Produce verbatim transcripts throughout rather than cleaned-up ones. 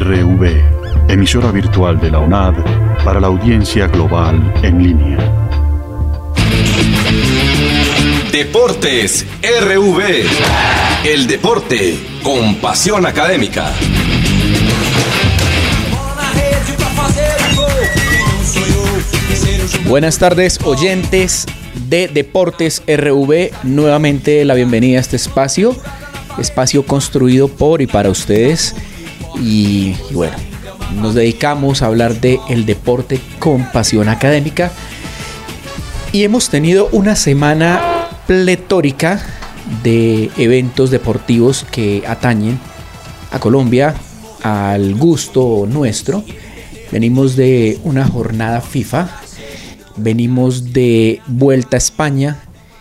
R V, emisora virtual de la UNAD para la audiencia global en línea. Deportes R V, el deporte con pasión académica. Buenas tardes, oyentes de Deportes R V. Nuevamente la bienvenida a este espacio, espacio construido por y para ustedes. Y, y bueno, nos dedicamos a hablar del deporte con pasión académica. Y hemos tenido una semana pletórica de eventos deportivos que atañen a Colombia, al gusto nuestro. Venimos de una jornada FIFA. Venimos de Vuelta a España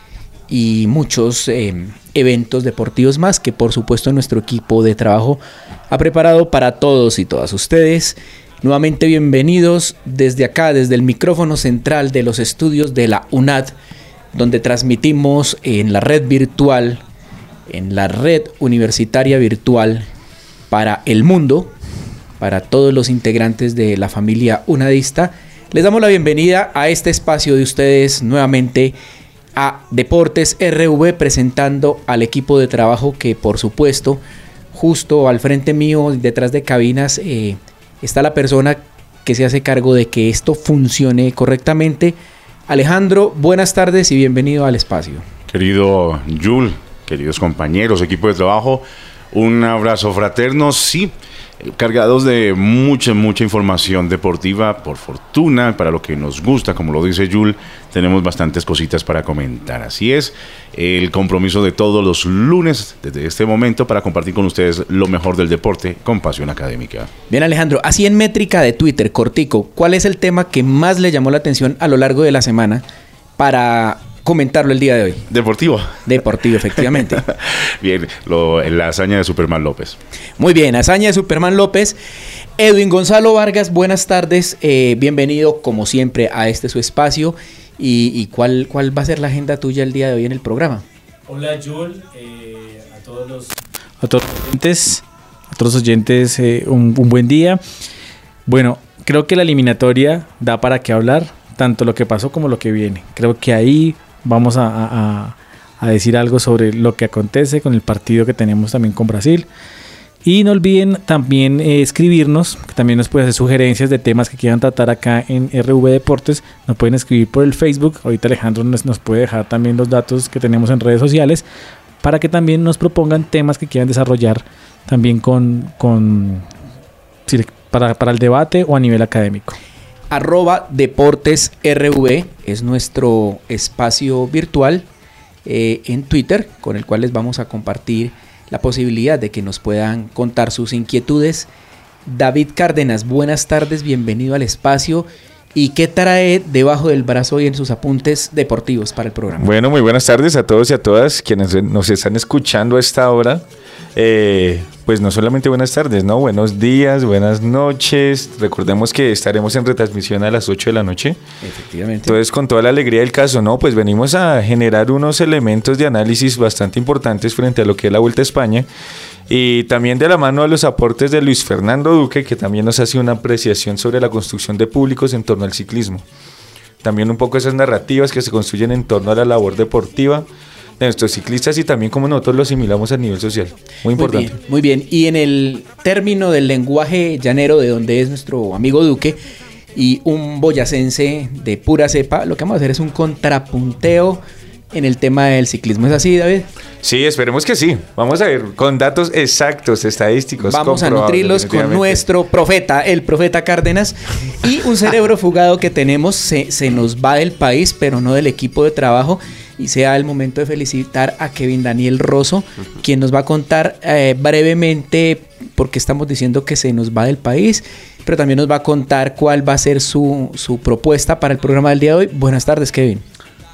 y muchos eh, eventos deportivos más que por supuesto nuestro equipo de trabajo ha preparado para todos y todas ustedes. Nuevamente bienvenidos desde acá, desde el micrófono central de los estudios de la UNAD, donde transmitimos en la red virtual, en la red universitaria virtual para el mundo, para todos los integrantes de la familia unadista. Les damos la bienvenida a este espacio de ustedes nuevamente a Deportes R V, presentando al equipo de trabajo que por supuesto justo al frente mío, detrás de cabinas, eh, está la persona que se hace cargo de que esto funcione correctamente. Alejandro, buenas tardes y bienvenido al espacio. Querido Yul, queridos compañeros, equipo de trabajo, un abrazo fraterno, sí. Cargados de mucha, mucha información deportiva, por fortuna, para lo que nos gusta, como lo dice Yul, tenemos bastantes cositas para comentar. Así es, el compromiso de todos los lunes, desde este momento, para compartir con ustedes lo mejor del deporte con pasión académica. Bien, Alejandro, así en métrica de Twitter, cortico, ¿cuál es el tema que más le llamó la atención a lo largo de la semana para comentarlo el día de hoy? Deportivo. Deportivo, efectivamente. Bien, lo, la hazaña de Superman López. Muy bien, hazaña de Superman López. Edwin Gonzalo Vargas, buenas tardes. Eh, bienvenido, como siempre, a este su espacio. ¿Y, y cuál, cuál va a ser la agenda tuya el día de hoy en el programa? Hola, Yul. Eh, a todos los a todos los oyentes, a todos los oyentes eh, un, un buen día. Bueno, creo que la eliminatoria da para qué hablar, tanto lo que pasó como lo que viene. Creo que ahí vamos a, a, a decir algo sobre lo que acontece con el partido que tenemos también con Brasil. Y no olviden también eh, escribirnos, que también nos pueden hacer sugerencias de temas que quieran tratar acá en R V Deportes. Nos pueden escribir por el Facebook. Ahorita Alejandro nos, nos puede dejar también los datos que tenemos en redes sociales, para que también nos propongan temas que quieran desarrollar también con, con para, para el debate o a nivel académico. Arroba Deportes R V es nuestro espacio virtual eh, en Twitter, con el cual les vamos a compartir la posibilidad de que nos puedan contar sus inquietudes. David Cárdenas, buenas tardes, bienvenido al espacio. ¿Y qué trae debajo del brazo hoy en sus apuntes deportivos para el programa? Bueno, muy buenas tardes a todos y a todas quienes nos están escuchando a esta hora. Eh, pues no solamente buenas tardes, ¿no? Buenos días, buenas noches. Recordemos que estaremos en retransmisión a las ocho de la noche. Efectivamente. Entonces, con toda la alegría del caso, ¿no? Pues venimos a generar unos elementos de análisis bastante importantes frente a lo que es la Vuelta a España. Y también de la mano a los aportes de Luis Fernando Duque, que también nos hace una apreciación sobre la construcción de públicos en torno al ciclismo. También un poco esas narrativas que se construyen en torno a la labor deportiva de nuestros ciclistas y también cómo nosotros lo asimilamos a nivel social. Muy importante. Muy bien, muy bien. Y en el término del lenguaje llanero, de donde es nuestro amigo Duque, y un boyacense de pura cepa, lo que vamos a hacer es un contrapunteo en el tema del ciclismo. ¿Es así, David? Sí, esperemos que sí. Vamos a ver con datos exactos, estadísticos. Vamos a nutrirlos con nuestro profeta, el profeta Cárdenas. Y un cerebro fugado que tenemos se, se nos va del país, pero no del equipo de trabajo. Y sea el momento de felicitar a Kevin Daniel Rosso, quien nos va a contar eh, brevemente por qué estamos diciendo que se nos va del país, pero también nos va a contar cuál va a ser su, su propuesta para el programa del día de hoy. Buenas tardes, Kevin.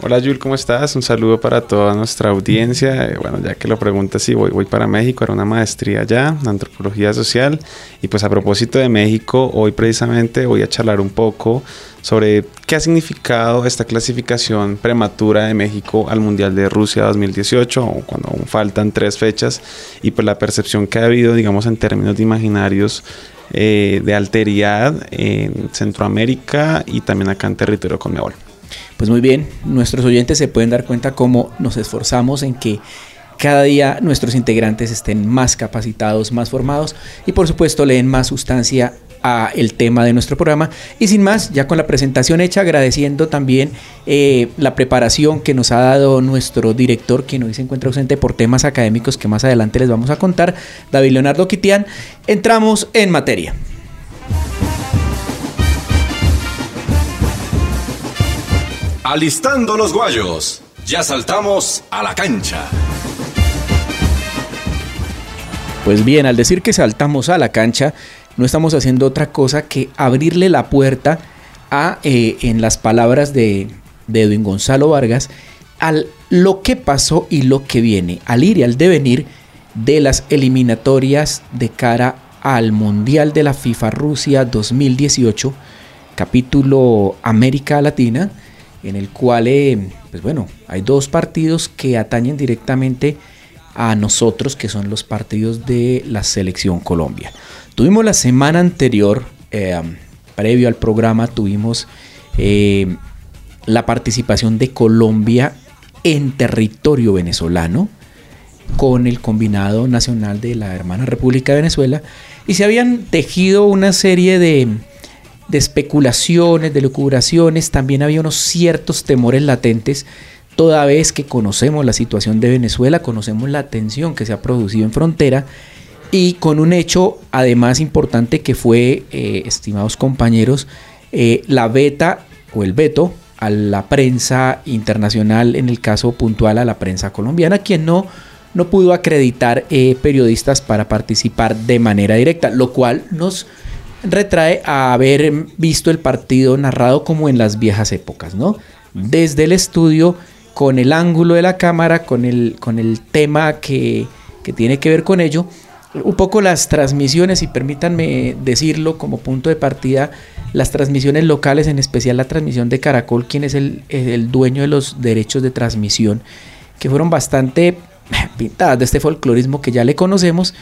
Hola Yul, ¿cómo estás? Un saludo para toda nuestra audiencia. Eh, bueno, ya que lo preguntas, sí, voy, voy para México, era una maestría allá, en antropología social. Y pues a propósito de México, hoy precisamente voy a charlar un poco sobre qué ha significado esta clasificación prematura de México al Mundial de Rusia dos mil dieciocho, cuando aún faltan tres fechas, y pues la percepción que ha habido, digamos, en términos de imaginarios eh, de alteridad en Centroamérica y también acá en territorio Conmebol. Pues muy bien, nuestros oyentes se pueden dar cuenta cómo nos esforzamos en que cada día nuestros integrantes estén más capacitados, más formados y por supuesto le den más sustancia a el tema de nuestro programa. Y sin más, ya con la presentación hecha, agradeciendo también eh, la preparación que nos ha dado nuestro director, quien hoy se encuentra ausente por temas académicos que más adelante les vamos a contar, David Leonardo Quitián, entramos en materia. Alistando los guayos, ya saltamos a la cancha. Pues bien, al decir que saltamos a la cancha, no estamos haciendo otra cosa que abrirle la puerta a, eh, en las palabras de, de Edwin Gonzalo Vargas, a lo que pasó y lo que viene, al ir y al devenir de las eliminatorias de cara al Mundial de la FIFA Rusia dos mil dieciocho, capítulo América Latina, en el cual, eh, pues bueno, hay dos partidos que atañen directamente a nosotros, que son los partidos de la Selección Colombia. Tuvimos la semana anterior, eh, previo al programa, tuvimos eh, la participación de Colombia en territorio venezolano con el combinado nacional de la hermana República de Venezuela, y se habían tejido una serie de de especulaciones, de lucubraciones. También había unos ciertos temores latentes, toda vez que conocemos la situación de Venezuela, conocemos la tensión que se ha producido en frontera, y con un hecho además importante que fue, eh, estimados compañeros, eh, la veta o el veto a la prensa internacional, en el caso puntual a la prensa colombiana, quien no, no pudo acreditar eh, periodistas para participar de manera directa, lo cual nos retrae a haber visto el partido narrado como en las viejas épocas, ¿no? Desde el estudio, con el ángulo de la cámara, con el, con el tema que, que tiene que ver con ello. Un poco las transmisiones, y permítanme decirlo como punto de partida, las transmisiones locales, en especial la transmisión de Caracol, quien es el, el dueño de los derechos de transmisión, que fueron bastante pintadas de este folclorismo que ya le conocemos,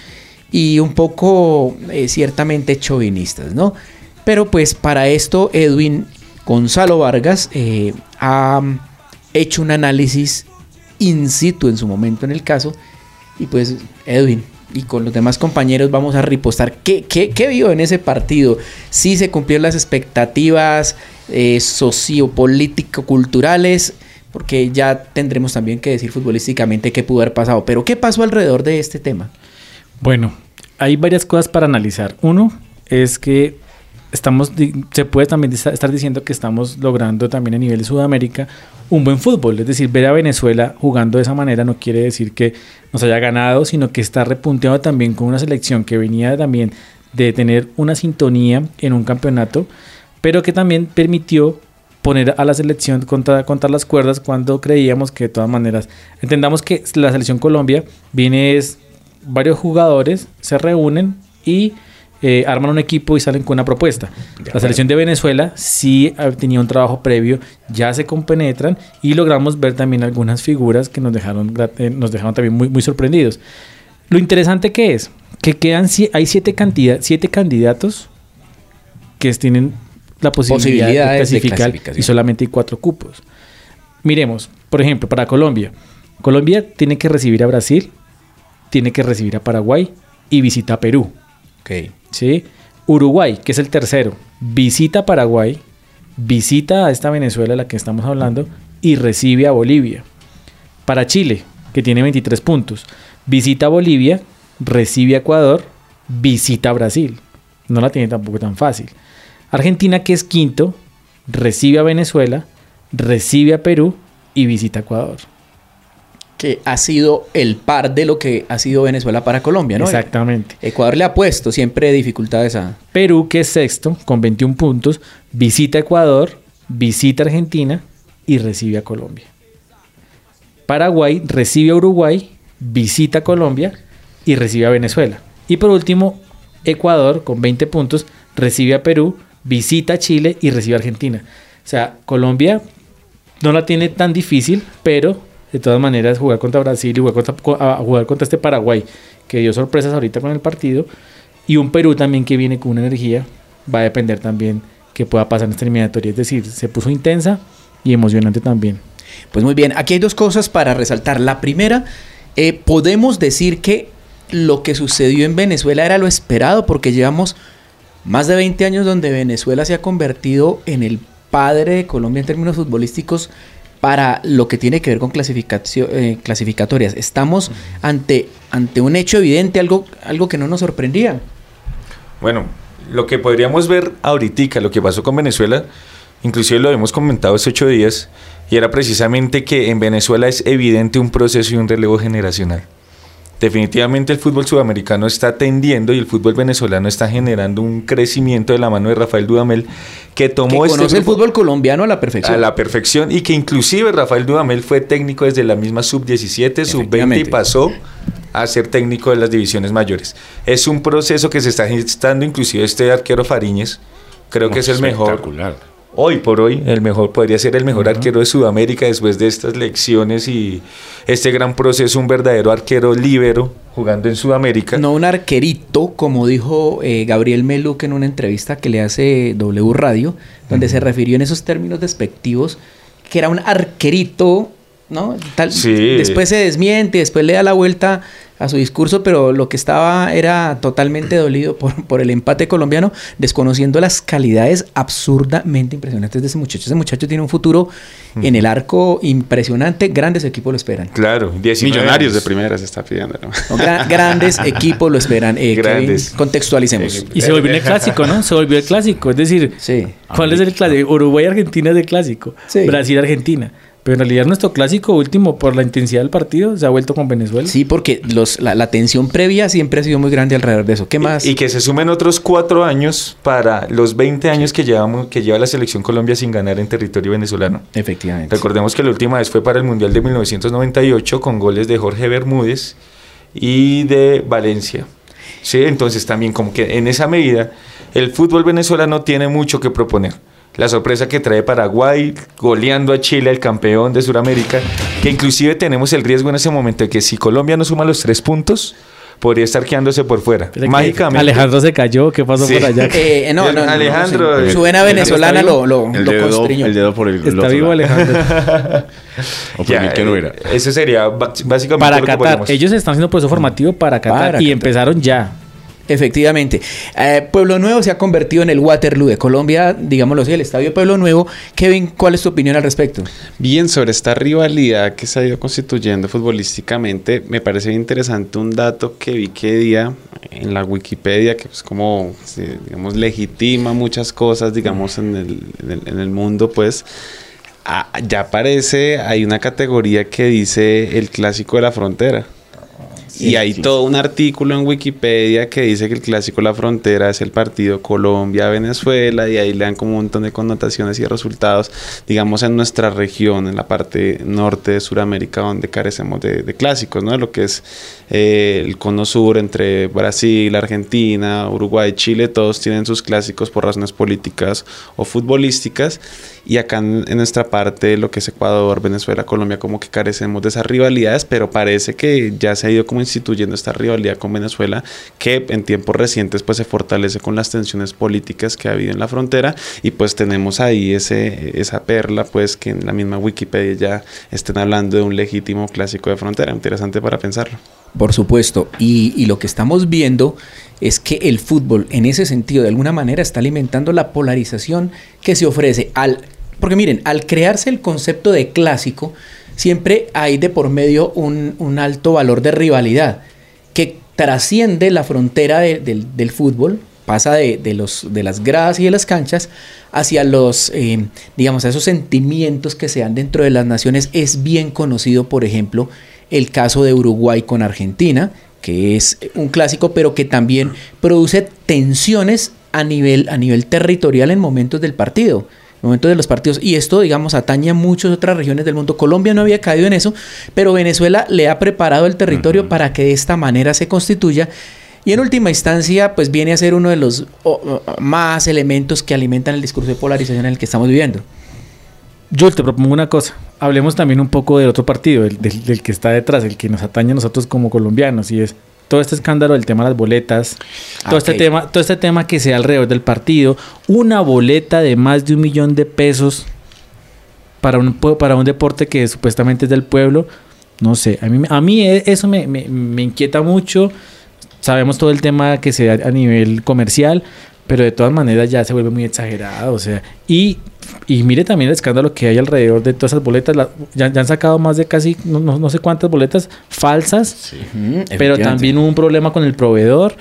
y un poco eh, ciertamente chauvinistas, ¿no? Pero pues para esto Edwin Gonzalo Vargas eh, ha hecho un análisis in situ en su momento en el caso, y pues Edwin y con los demás compañeros vamos a ripostar qué, qué, qué vio en ese partido, si se cumplieron las expectativas eh, sociopolítico-culturales, porque ya tendremos también que decir futbolísticamente qué pudo haber pasado, pero qué pasó alrededor de este tema. Bueno, hay varias cosas para analizar. Uno es que estamos, se puede también estar diciendo que estamos logrando también a nivel de Sudamérica un buen fútbol. Es decir, ver a Venezuela jugando de esa manera no quiere decir que nos haya ganado, sino que está repunteado también con una selección que venía también de tener una sintonía en un campeonato, pero que también permitió poner a la selección contra, contra las cuerdas cuando creíamos que de todas maneras, entendamos que la selección Colombia viene es varios jugadores se reúnen y eh, arman un equipo y salen con una propuesta. La selección de Venezuela sí tenía un trabajo previo, ya se compenetran y logramos ver también algunas figuras que nos dejaron, eh, nos dejaron también muy, muy sorprendidos. Lo interesante que es que quedan, hay siete, cantidad, siete candidatos que tienen la posibilidad de clasificar de y solamente hay cuatro cupos. Miremos, por ejemplo, para Colombia. Colombia tiene que recibir a Brasil, tiene que recibir a Paraguay y visita a Perú. Okay. ¿Sí? Uruguay, que es el tercero, visita a Paraguay, visita a esta Venezuela de la que estamos hablando y recibe a Bolivia. Para Chile, que tiene veintitrés puntos, visita a Bolivia, recibe a Ecuador, visita a Brasil. No la tiene tampoco tan fácil. Argentina, que es quinto, recibe a Venezuela, recibe a Perú y visita a Ecuador. Que ha sido el par de lo que ha sido Venezuela para Colombia, ¿no? Exactamente. Ecuador le ha puesto siempre dificultades a... Perú, que es sexto, con veintiún puntos, visita a Ecuador, visita a Argentina y recibe a Colombia. Paraguay recibe a Uruguay, visita a Colombia y recibe a Venezuela. Y por último, Ecuador con veinte puntos recibe a Perú, visita a Chile y recibe a Argentina. O sea, Colombia no la tiene tan difícil, pero de todas maneras jugar contra Brasil y jugar contra, a jugar contra este Paraguay, que dio sorpresas ahorita con el partido, y un Perú también que viene con una energía, va a depender también qué pueda pasar en esta eliminatoria. Es decir, se puso intensa y emocionante también. Pues muy bien, aquí hay dos cosas para resaltar. La primera, eh, podemos decir que lo que sucedió en Venezuela era lo esperado, porque llevamos más de veinte años donde Venezuela se ha convertido en el padre de Colombia en términos futbolísticos para lo que tiene que ver con clasificación, eh, clasificatorias. Estamos ante, ante un hecho evidente, algo, algo que no nos sorprendía. Bueno, lo que podríamos ver ahorita, lo que pasó con Venezuela, inclusive lo hemos comentado hace ocho días, y era precisamente que en Venezuela es evidente un proceso y un relevo generacional. Definitivamente el fútbol sudamericano está tendiendo y el fútbol venezolano está generando un crecimiento de la mano de Rafael Dudamel, que tomó que conoce este el fútbol colombiano a la perfección. A la perfección, y que inclusive Rafael Dudamel fue técnico desde la misma sub diecisiete, sub veinte y pasó a ser técnico de las divisiones mayores. Es un proceso que se está gestando, inclusive este arquero Fariñez, creo que es el mejor. Espectacular. Hoy por hoy, el mejor podría ser el mejor uh-huh. arquero de Sudamérica después de estas lecciones y este gran proceso, un verdadero arquero líbero jugando en Sudamérica. No un arquerito, como dijo eh, Gabriel Meluc en una entrevista que le hace W Radio, donde uh-huh. se refirió en esos términos despectivos, que era un arquerito, ¿no? Tal, sí. Después se desmiente, después le da la vuelta a su discurso, pero lo que estaba era totalmente dolido por, por el empate colombiano, desconociendo las calidades absurdamente impresionantes de ese muchacho. Ese muchacho tiene un futuro uh-huh. en el arco impresionante, grandes equipos lo esperan. Claro, millonarios de primera se está pidiendo, ¿no? No, gra- grandes equipos lo esperan. Eh, grandes. Kevin, contextualicemos. Y se volvió el clásico, ¿no? Se volvió el clásico, es decir, sí. ¿cuál es el clásico? Uruguay-Argentina es el clásico, sí. Brasil-Argentina. Pero en realidad nuestro clásico último, por la intensidad del partido, se ha vuelto con Venezuela. Sí, porque los, la, la tensión previa siempre ha sido muy grande alrededor de eso. ¿Qué más? Y, y que se sumen otros cuatro años para los veinte años que, llevamos, que lleva la selección Colombia sin ganar en territorio venezolano. Efectivamente. Recordemos que la última vez fue para el Mundial de mil novecientos noventa y ocho con goles de Jorge Bermúdez y de Valencia. Sí, entonces también como que en esa medida el fútbol venezolano tiene mucho que proponer. La sorpresa que trae Paraguay, goleando a Chile, el campeón de Sudamérica, que inclusive tenemos el riesgo en ese momento de que si Colombia no suma los tres puntos, podría estar quedándose por fuera. Mágicamente. Alejandro se cayó, ¿qué pasó sí. por allá? Eh, no, no, no, Alejandro. No, sí. Su vena venezolana lo, lo, el lo dedo, constriñó. El dedo por el Está vivo Alejandro. o ya, que no era. Eso sería básicamente para lo que Qatar. podemos... Ellos están haciendo proceso formativo para Qatar para y Qatar. Empezaron ya. Efectivamente. Eh, Pueblo Nuevo se ha convertido en el Waterloo de Colombia, digámoslo así, el Estadio Pueblo Nuevo. Kevin, ¿cuál es tu opinión al respecto? Bien, sobre esta rivalidad que se ha ido constituyendo futbolísticamente, me parece interesante un dato que vi que día en la Wikipedia, que pues como, digamos, legitima muchas cosas, digamos, en el, en el, en el mundo, pues, ah, ya aparece, hay una categoría que dice el Clásico de la Frontera. Sí, y hay sí. todo un artículo en Wikipedia que dice que el Clásico de la Frontera es el partido Colombia-Venezuela, y ahí le dan como un montón de connotaciones y resultados, digamos, en nuestra región, en la parte norte de Sudamérica, donde carecemos de, de clásicos, ¿no? Lo que es eh, el cono sur entre Brasil, Argentina, Uruguay, Chile, todos tienen sus clásicos por razones políticas o futbolísticas, y acá en, en nuestra parte, lo que es Ecuador, Venezuela, Colombia, como que carecemos de esas rivalidades, pero parece que ya se ha ido como instituyendo esta rivalidad con Venezuela, que en tiempos recientes pues se fortalece con las tensiones políticas que ha habido en la frontera, y pues tenemos ahí ese, esa perla, pues que en la misma Wikipedia ya estén hablando de un legítimo clásico de frontera. Interesante para pensarlo. Por supuesto, y, y lo que estamos viendo es que el fútbol en ese sentido de alguna manera está alimentando la polarización que se ofrece al, porque miren, al crearse el concepto de clásico, siempre hay de por medio un, un alto valor de rivalidad que trasciende la frontera de, de, del fútbol, pasa de, de, los, de las gradas y de las canchas hacia los, eh, digamos, a esos sentimientos que se dan dentro de las naciones. Es bien conocido, por ejemplo, el caso de Uruguay con Argentina, que es un clásico, pero que también produce tensiones a nivel, a nivel territorial en momentos del partido. momento de los partidos. Y esto, digamos, atañe a muchas otras regiones del mundo. Colombia no había caído en eso, pero Venezuela le ha preparado el territorio uh-huh. para que de esta manera se constituya. Y en última instancia, pues viene a ser uno de los oh, más elementos que alimentan el discurso de polarización en el que estamos viviendo. Yo te propongo una cosa. Hablemos también un poco del otro partido, del, del, del que está detrás, el que nos atañe a nosotros como colombianos, y es todo este escándalo del tema de las boletas, todo, okay. este tema, todo este tema que se da alrededor del partido, una boleta de más de un millón de pesos para un, para un deporte que supuestamente es del pueblo, no sé, a mí, a mí eso me, me, me inquieta mucho. Sabemos todo el tema que se da a nivel comercial, pero de todas maneras ya se vuelve muy exagerado, o sea, y, y mire también el escándalo que hay alrededor de todas esas boletas, la, ya, ya han sacado más de casi, no, no, no sé cuántas boletas falsas, sí, uh-huh, pero también hubo un problema con el proveedor,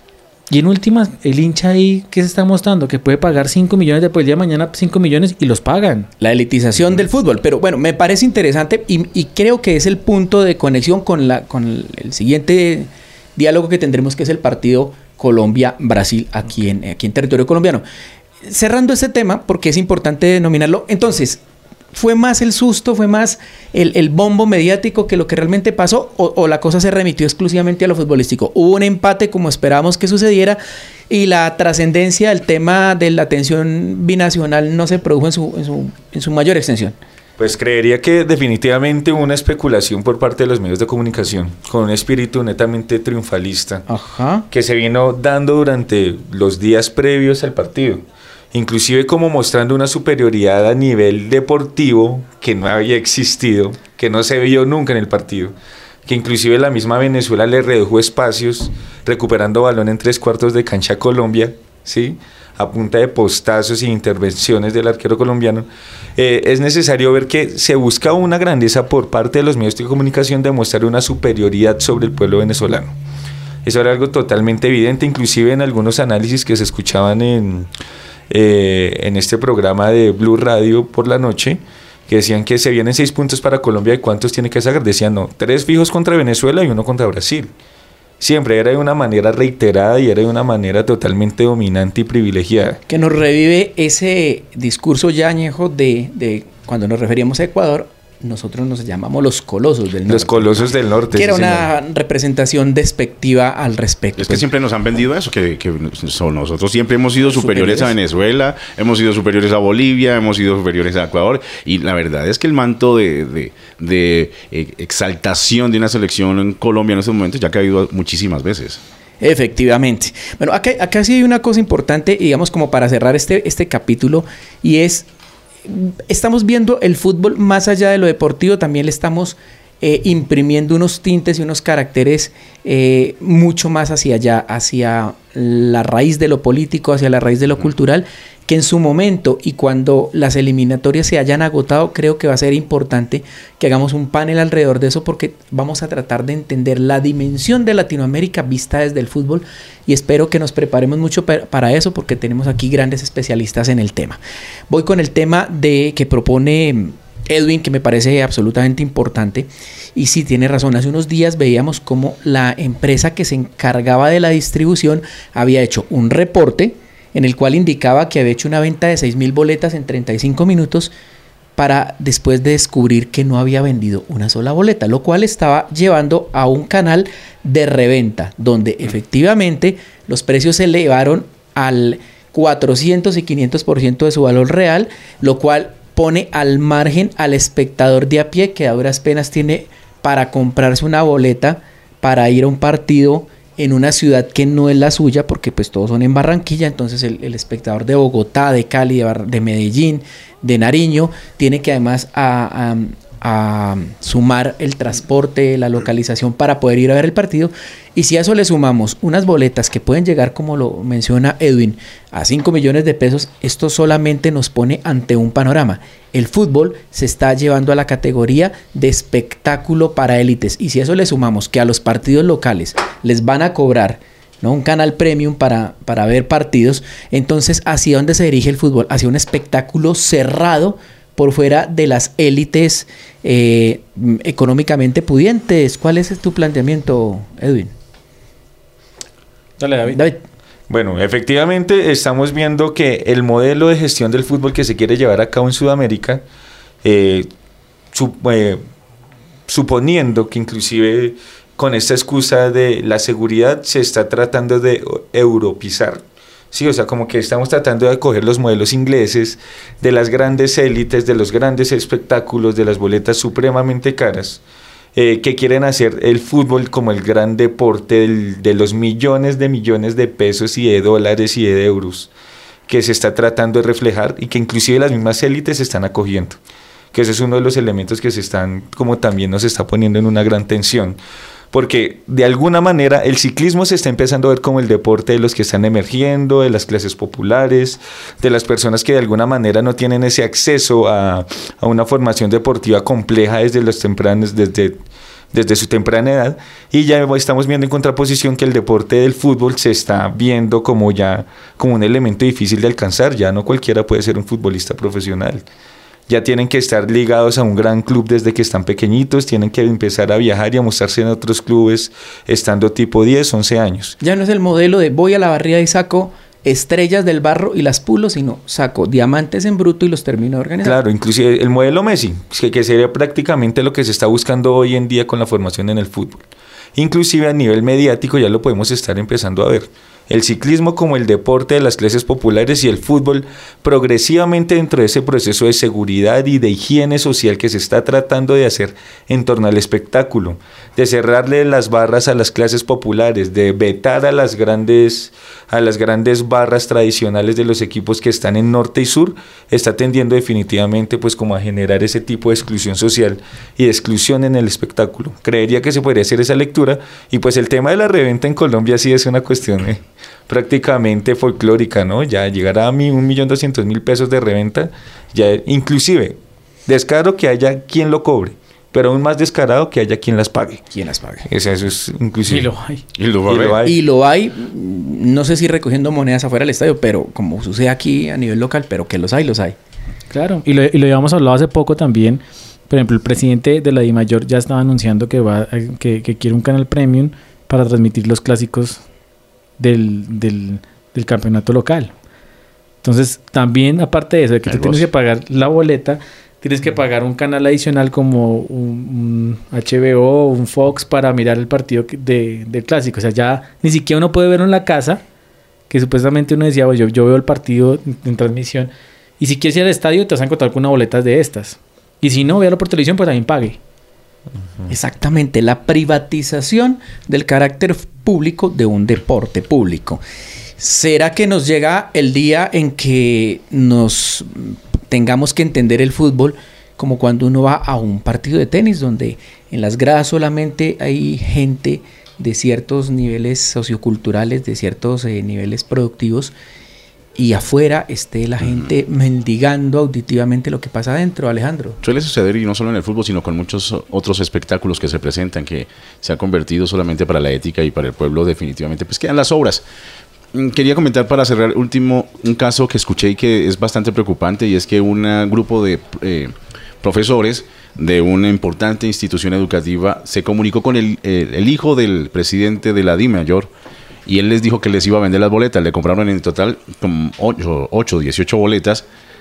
y en últimas, el hincha ahí, ¿qué se está mostrando? Que puede pagar cinco millones, después el día de mañana cinco millones y los pagan. La elitización uh-huh. del fútbol, pero bueno, me parece interesante y, y creo que es el punto de conexión con, la, con el, el siguiente diálogo que tendremos, que es el partido Colombia-Brasil aquí en, aquí en territorio colombiano. Cerrando este tema, porque es importante denominarlo, entonces, ¿fue más el susto, fue más el, el bombo mediático que lo que realmente pasó, o, o la cosa se remitió exclusivamente a lo futbolístico? Hubo un empate como esperábamos que sucediera y la trascendencia del tema de la tensión binacional no se produjo en su, en su, en su mayor extensión. Pues creería que definitivamente hubo una especulación por parte de los medios de comunicación, con un espíritu netamente triunfalista, Ajá. que se vino dando durante los días previos al partido, inclusive como mostrando una superioridad a nivel deportivo que no había existido, que no se vio nunca en el partido, que inclusive la misma Venezuela le redujo espacios, recuperando balón en tres cuartos de cancha a Colombia, ¿sí?, a punta de postazos e intervenciones del arquero colombiano. Eh, es necesario ver que se busca una grandeza por parte de los medios de comunicación de mostrar una superioridad sobre el pueblo venezolano. Eso era algo totalmente evidente, inclusive en algunos análisis que se escuchaban en, eh, en este programa de Blue Radio por la noche, que decían que se vienen seis puntos para Colombia y cuántos tiene que sacar. Decían no, tres fijos contra Venezuela y uno contra Brasil. Siempre era de una manera reiterada y era de una manera totalmente dominante y privilegiada. Que nos revive ese discurso ya añejo de, de cuando nos referíamos a Ecuador, nosotros nos llamamos los colosos del norte. Los colosos del norte. Que era sí, una señor. representación despectiva al respecto. Es que siempre nos han vendido eso, que, que son nosotros siempre hemos sido superiores, superiores a Venezuela, hemos sido superiores a Bolivia, hemos sido superiores a Ecuador, y la verdad es que el manto de, de, de exaltación de una selección en Colombia en estos momentos ya ha caído muchísimas veces. Efectivamente. Bueno, acá, acá sí hay una cosa importante, digamos, como para cerrar este, este capítulo, y es, estamos viendo el fútbol más allá de lo deportivo, también le estamos eh, imprimiendo unos tintes y unos caracteres eh, mucho más hacia allá, hacia la raíz de lo político, hacia la raíz de lo cultural, que en su momento y cuando las eliminatorias se hayan agotado, creo que va a ser importante que hagamos un panel alrededor de eso, porque vamos a tratar de entender la dimensión de Latinoamérica vista desde el fútbol, y espero que nos preparemos mucho para eso, porque tenemos aquí grandes especialistas en el tema. Voy con el tema de que propone Edwin, que me parece absolutamente importante, y sí, tiene razón. Hace unos días veíamos cómo la empresa que se encargaba de la distribución había hecho un reporte en el cual indicaba que había hecho una venta de seis mil boletas en treinta y cinco minutos, para después de descubrir que no había vendido una sola boleta, lo cual estaba llevando a un canal de reventa, donde efectivamente los precios se elevaron al cuatrocientos y quinientos por ciento de su valor real, lo cual pone al margen al espectador de a pie, que a duras penas tiene para comprarse una boleta para ir a un partido en una ciudad que no es la suya, porque pues todos son en Barranquilla. Entonces el, el espectador de Bogotá, de Cali, de, Bar- de Medellín, de Nariño, tiene que además a, a, a sumar el transporte, la localización para poder ir a ver el partido. Y si a eso le sumamos unas boletas que pueden llegar, como lo menciona Edwin, a cinco millones de pesos, esto solamente nos pone ante un panorama. El fútbol se está llevando a la categoría de espectáculo para élites. Y si a eso le sumamos que a los partidos locales les van a cobrar, ¿no?, un canal premium para, para ver partidos, entonces ¿hacia dónde se dirige el fútbol? Hacia un espectáculo cerrado por fuera de las élites eh, económicamente pudientes. ¿Cuál es tu planteamiento, Edwin? Dale, David. David. Bueno, efectivamente estamos viendo que el modelo de gestión del fútbol que se quiere llevar a cabo en Sudamérica, eh, su, eh, suponiendo que inclusive con esta excusa de la seguridad se está tratando de europeizar. Sí, o sea, como que estamos tratando de coger los modelos ingleses de las grandes élites, de los grandes espectáculos, de las boletas supremamente caras, eh, que quieren hacer el fútbol como el gran deporte del, de los millones de millones de pesos y de dólares y de euros que se está tratando de reflejar y que inclusive las mismas élites se están acogiendo. Que ese es uno de los elementos que se están, como también nos está poniendo en una gran tensión. Porque de alguna manera el ciclismo se está empezando a ver como el deporte de los que están emergiendo, de las clases populares, de las personas que de alguna manera no tienen ese acceso a, a una formación deportiva compleja desde los tempranos, desde, desde su temprana edad, y ya estamos viendo en contraposición que el deporte del fútbol se está viendo como ya como un elemento difícil de alcanzar. Ya no cualquiera puede ser un futbolista profesional. Ya tienen que estar ligados a un gran club desde que están pequeñitos, tienen que empezar a viajar y a mostrarse en otros clubes estando tipo diez, once años. Ya no es el modelo de voy a la barriada y saco estrellas del barro y las pulo, sino saco diamantes en bruto y los termino de organizar. Claro, inclusive el modelo Messi, que, que sería prácticamente lo que se está buscando hoy en día con la formación en el fútbol. Inclusive a nivel mediático ya lo podemos estar empezando a ver. El ciclismo como el deporte de las clases populares y el fútbol progresivamente dentro de ese proceso de seguridad y de higiene social que se está tratando de hacer en torno al espectáculo, de cerrarle las barras a las clases populares, de vetar a las grandes, a las grandes barras tradicionales de los equipos que están en norte y sur, está tendiendo definitivamente pues como a generar ese tipo de exclusión social y de exclusión en el espectáculo. Creería que se podría hacer esa lectura y pues el tema de la reventa en Colombia sí es una cuestión eh, prácticamente folclórica, ¿no? Ya llegará a mí un millón doscientos mil pesos de reventa, ya inclusive descaro que haya quien lo cobre, pero aún más descarado que haya quien las pague. Quien las pague. Eso, eso es inclusive. Y lo hay. Y lo, Y lo hay. Y lo hay, no sé si recogiendo monedas afuera del estadio, pero como sucede aquí a nivel local, pero que los hay, los hay. Claro, y lo, y lo habíamos hablado hace poco también. Por ejemplo, el presidente de la DIMAYOR ya estaba anunciando que va que, que quiere un canal premium para transmitir los clásicos del, del, del campeonato local. Entonces, también, aparte de eso, de que tú tienes que pagar la boleta, tienes que pagar un canal adicional como un, un H B O, un Fox para mirar el partido de, del clásico. O sea, ya ni siquiera uno puede verlo en la casa, que supuestamente uno decía, yo, yo veo el partido en, en transmisión, y si quieres ir al estadio te vas a encontrar con una boleta de estas. Y si no, véalo por televisión, pues también pague. Uh-huh. Exactamente, la privatización del carácter público de un deporte público. ¿Será que nos llega el día en que nos tengamos que entender el fútbol como cuando uno va a un partido de tenis, donde en las gradas solamente hay gente de ciertos niveles socioculturales, de ciertos eh, niveles productivos, y afuera esté la gente mendigando auditivamente lo que pasa adentro, Alejandro? Suele suceder, y no solo en el fútbol, sino con muchos otros espectáculos que se presentan, que se ha convertido solamente para la ética y para el pueblo, definitivamente, pues quedan las obras. Quería comentar para cerrar último un caso que escuché y que es bastante preocupante, y es que un grupo de eh, profesores de una importante institución educativa se comunicó con el, el, el hijo del presidente de la DIMAYOR, y él les dijo que les iba a vender las boletas. Le compraron en total como ocho, dieciocho boletas,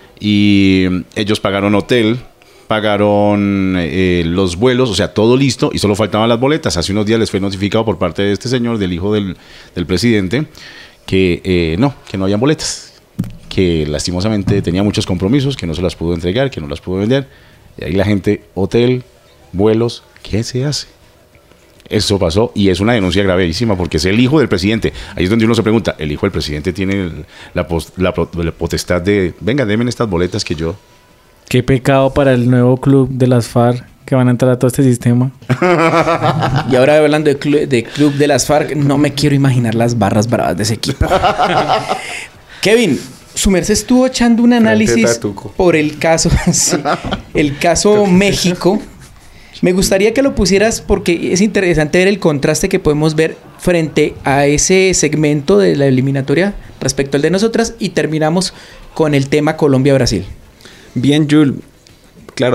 y ellos pagaron hotel, pagaron eh, los vuelos, o sea, todo listo, y solo faltaban las boletas. Hace unos días les fue notificado por parte de este señor, del hijo del, del presidente, que eh, no, que no habían boletas, que lastimosamente tenía muchos compromisos, que no se las pudo entregar, que no las pudo vender. Y ahí la gente, hotel, vuelos, ¿qué se hace? Eso pasó, y es una denuncia gravísima porque es el hijo del presidente. Ahí es donde uno se pregunta, ¿el hijo del presidente tiene el, la, post, la, la potestad de, venga, denme estas boletas que yo... Qué pecado para el nuevo club de las FARC que van a entrar a todo este sistema. Y ahora hablando de, clu de club de las FARC, no me quiero imaginar las barras bravas de ese equipo. Kevin, su merced estuvo echando un análisis por el caso, sí, el caso México. Me gustaría que lo pusieras porque es interesante ver el contraste que podemos ver frente a ese segmento de la eliminatoria respecto al de nosotras, y terminamos con el tema Colombia-Brasil. Bien, Jules. Claro,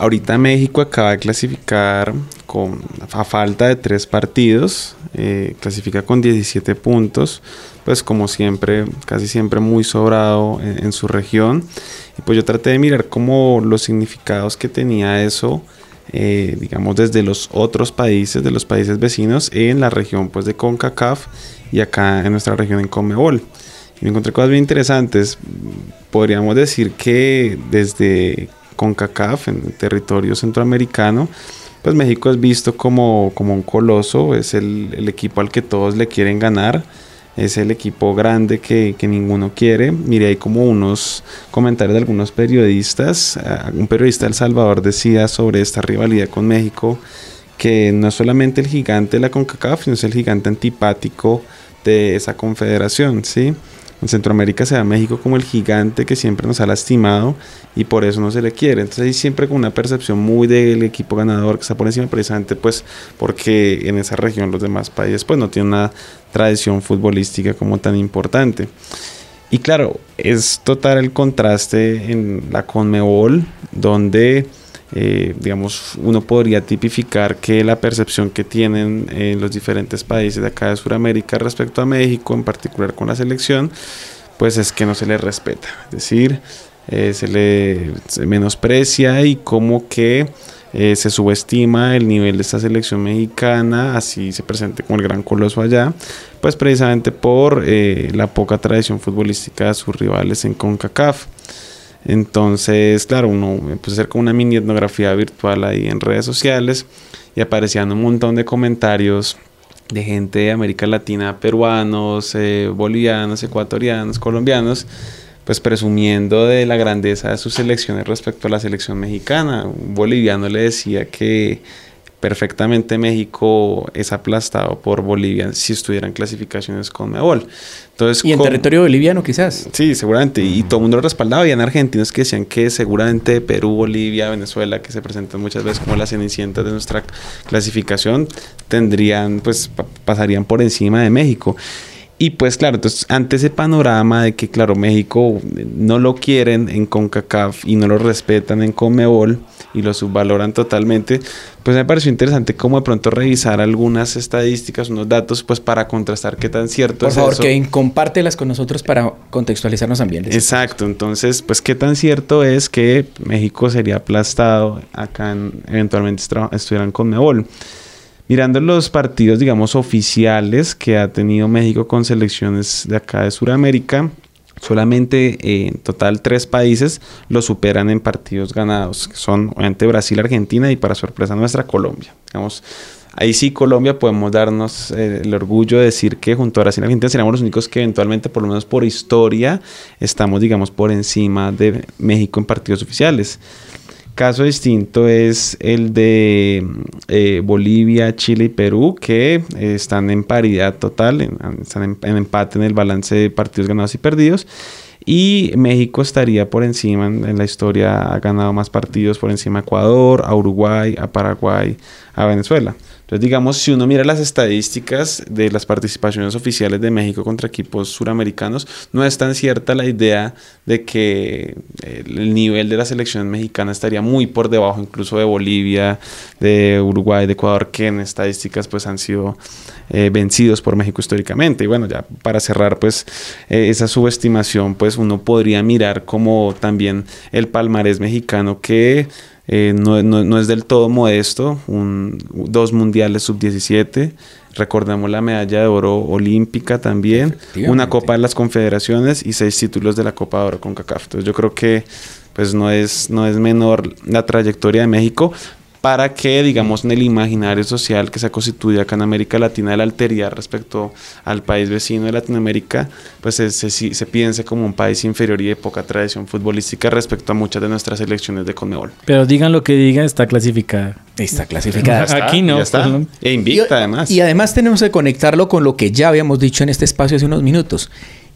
ahorita México acaba de clasificar con, a falta de tres partidos, eh, clasifica con diecisiete puntos, pues como siempre, casi siempre muy sobrado en, en su región. Y pues yo traté de mirar como los significados que tenía eso, eh, digamos desde los otros países, de los países vecinos en la región pues de CONCACAF y acá en nuestra región en CONMEBOL. Y me encontré cosas bien interesantes. Podríamos decir que desde CONCACAF, en el territorio centroamericano, pues México es visto como, como un coloso, es el, el equipo al que todos le quieren ganar, es el equipo grande que, que ninguno quiere. Miré ahí como unos comentarios de algunos periodistas. Uh, un periodista de El Salvador decía sobre esta rivalidad con México que no es solamente el gigante de la CONCACAF, sino es el gigante antipático de esa confederación, ¿sí? En Centroamérica se ve a México como el gigante que siempre nos ha lastimado y por eso no se le quiere. Entonces hay siempre como una percepción muy del equipo ganador que está por encima, precisamente pues porque en esa región los demás países pues no tienen una tradición futbolística como tan importante. Y claro, es total el contraste en la CONMEBOL, donde eh, digamos uno podría tipificar que la percepción que tienen en los diferentes países de acá de Sudamérica respecto a México, en particular con la selección, pues es que no se le respeta, es decir, eh, se le se menosprecia y como que eh, se subestima el nivel de esta selección mexicana, así se presente como el gran coloso allá, pues precisamente por eh, la poca tradición futbolística de sus rivales en CONCACAF. Entonces, claro, uno me puse a hacer como una mini etnografía virtual ahí en redes sociales y aparecían un montón de comentarios de gente de América Latina, peruanos, eh, bolivianos, ecuatorianos, colombianos, pues presumiendo de la grandeza de sus selecciones respecto a la selección mexicana. Un boliviano le decía que perfectamente México es aplastado por Bolivia si estuvieran clasificaciones con CONMEBOL. Entonces, y en con... territorio boliviano quizás. Sí, seguramente. Y todo el mundo lo respaldaba. Habían argentinos que decían que seguramente Perú, Bolivia, Venezuela, que se presentan muchas veces como las cenicientas de nuestra clasificación, tendrían, pues, pa- pasarían por encima de México. Y pues claro, entonces ante ese panorama de que claro, México no lo quieren en CONCACAF y no lo respetan en CONMEBOL y lo subvaloran totalmente, pues me pareció interesante como de pronto revisar algunas estadísticas, unos datos, pues para contrastar qué tan cierto es eso. Por favor, Kevin, compártelas con nosotros para contextualizarnos también. Exacto, entonces, pues qué tan cierto es que México sería aplastado acá en, eventualmente estuvieran en CONMEBOL. Mirando los partidos, digamos, oficiales que ha tenido México con selecciones de acá de Sudamérica, solamente eh, en total tres países lo superan en partidos ganados, que son obviamente Brasil, Argentina y para sorpresa nuestra Colombia. Digamos, ahí sí Colombia podemos darnos eh, el orgullo de decir que junto a Brasil y Argentina seríamos los únicos que eventualmente, por lo menos por historia, estamos, digamos, por encima de México en partidos oficiales. Caso distinto es el de eh, Bolivia, Chile y Perú, que eh, están en paridad total, en, están en, en empate en el balance de partidos ganados y perdidos. Y México estaría por encima, en, en la historia ha ganado más partidos por encima a Ecuador, a Uruguay, a Paraguay, a Venezuela. Entonces, digamos, si uno mira las estadísticas de las participaciones oficiales de México contra equipos suramericanos, no es tan cierta la idea de que el nivel de la selección mexicana estaría muy por debajo incluso de Bolivia, de Uruguay, de Ecuador, que en estadísticas pues han sido eh, vencidos por México históricamente. Y bueno, ya para cerrar pues eh, esa subestimación, pues uno podría mirar como también el palmarés mexicano que Eh, no, no, no es del todo modesto, un, dos mundiales sub diecisiete, recordemos la medalla de oro olímpica también, una Copa de las Confederaciones y seis títulos de la Copa de Oro CONCACAF. Entonces yo creo que pues no es, no es menor la trayectoria de México para que, digamos, en el imaginario social que se ha constituido acá en América Latina de la alteridad respecto al país vecino de Latinoamérica, pues se, se, se piense como un país inferior y de poca tradición futbolística respecto a muchas de nuestras selecciones de CONMEBOL. Pero digan lo que digan, está clasificada. Está clasificada. Está, aquí no. Ya está. Pues, no. E invicta además. Y además tenemos que conectarlo con lo que ya habíamos dicho en este espacio hace unos minutos.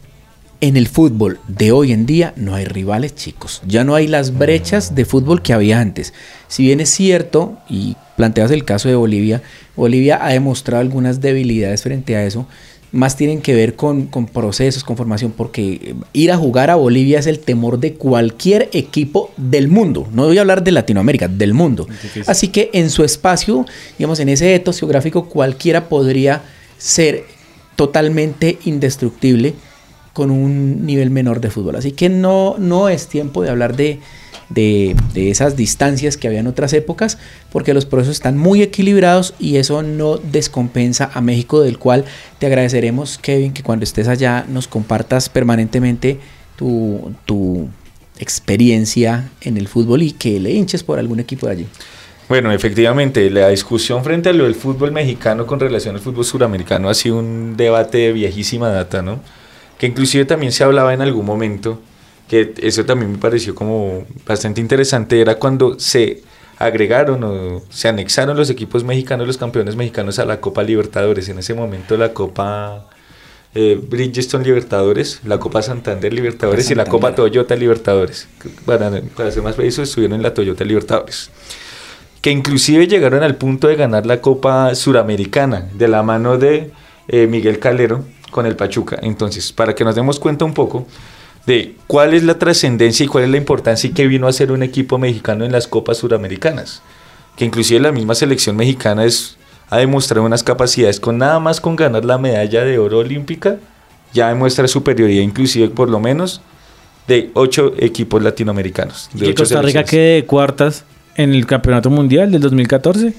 En el fútbol de hoy en día no hay rivales chicos, ya no hay las brechas de fútbol que había antes. Si bien es cierto, y planteas el caso de Bolivia, Bolivia ha demostrado algunas debilidades frente a eso, más tienen que ver con, con procesos, con formación, porque ir a jugar a Bolivia es el temor de cualquier equipo del mundo. No voy a hablar de Latinoamérica, del mundo. Así que en su espacio, digamos, en ese etos geográfico, cualquiera podría ser totalmente indestructible con un nivel menor de fútbol. Así que no, no es tiempo de hablar de, de, de esas distancias que había en otras épocas, porque los procesos están muy equilibrados y eso no descompensa a México, del cual te agradeceremos, Kevin, que cuando estés allá nos compartas permanentemente tu, tu experiencia en el fútbol y que le hinches por algún equipo de allí. Bueno, efectivamente, la discusión frente a lo del fútbol mexicano con relación al fútbol suramericano ha sido un debate de viejísima data, ¿no? Que inclusive también se hablaba en algún momento, que eso también me pareció como bastante interesante, era cuando se agregaron o se anexaron los equipos mexicanos, los campeones mexicanos a la Copa Libertadores. En ese momento la Copa eh, Bridgestone Libertadores, la Copa Santander Libertadores Santander. y la Copa Toyota Libertadores. Para, para ser más precisos, estuvieron en la Toyota Libertadores. Que inclusive llegaron al punto de ganar la Copa Suramericana de la mano de eh, Miguel Calero con el Pachuca. Entonces, para que nos demos cuenta un poco de cuál es la trascendencia y cuál es la importancia y qué vino a ser un equipo mexicano en las Copas Suramericanas, que inclusive la misma selección mexicana es, ha demostrado unas capacidades con nada más con ganar la medalla de oro olímpica, ya demuestra superioridad inclusive por lo menos de ocho equipos latinoamericanos. De ¿Y ocho Costa Rica selecciones. quede de cuartas en el Campeonato Mundial del dos mil catorce?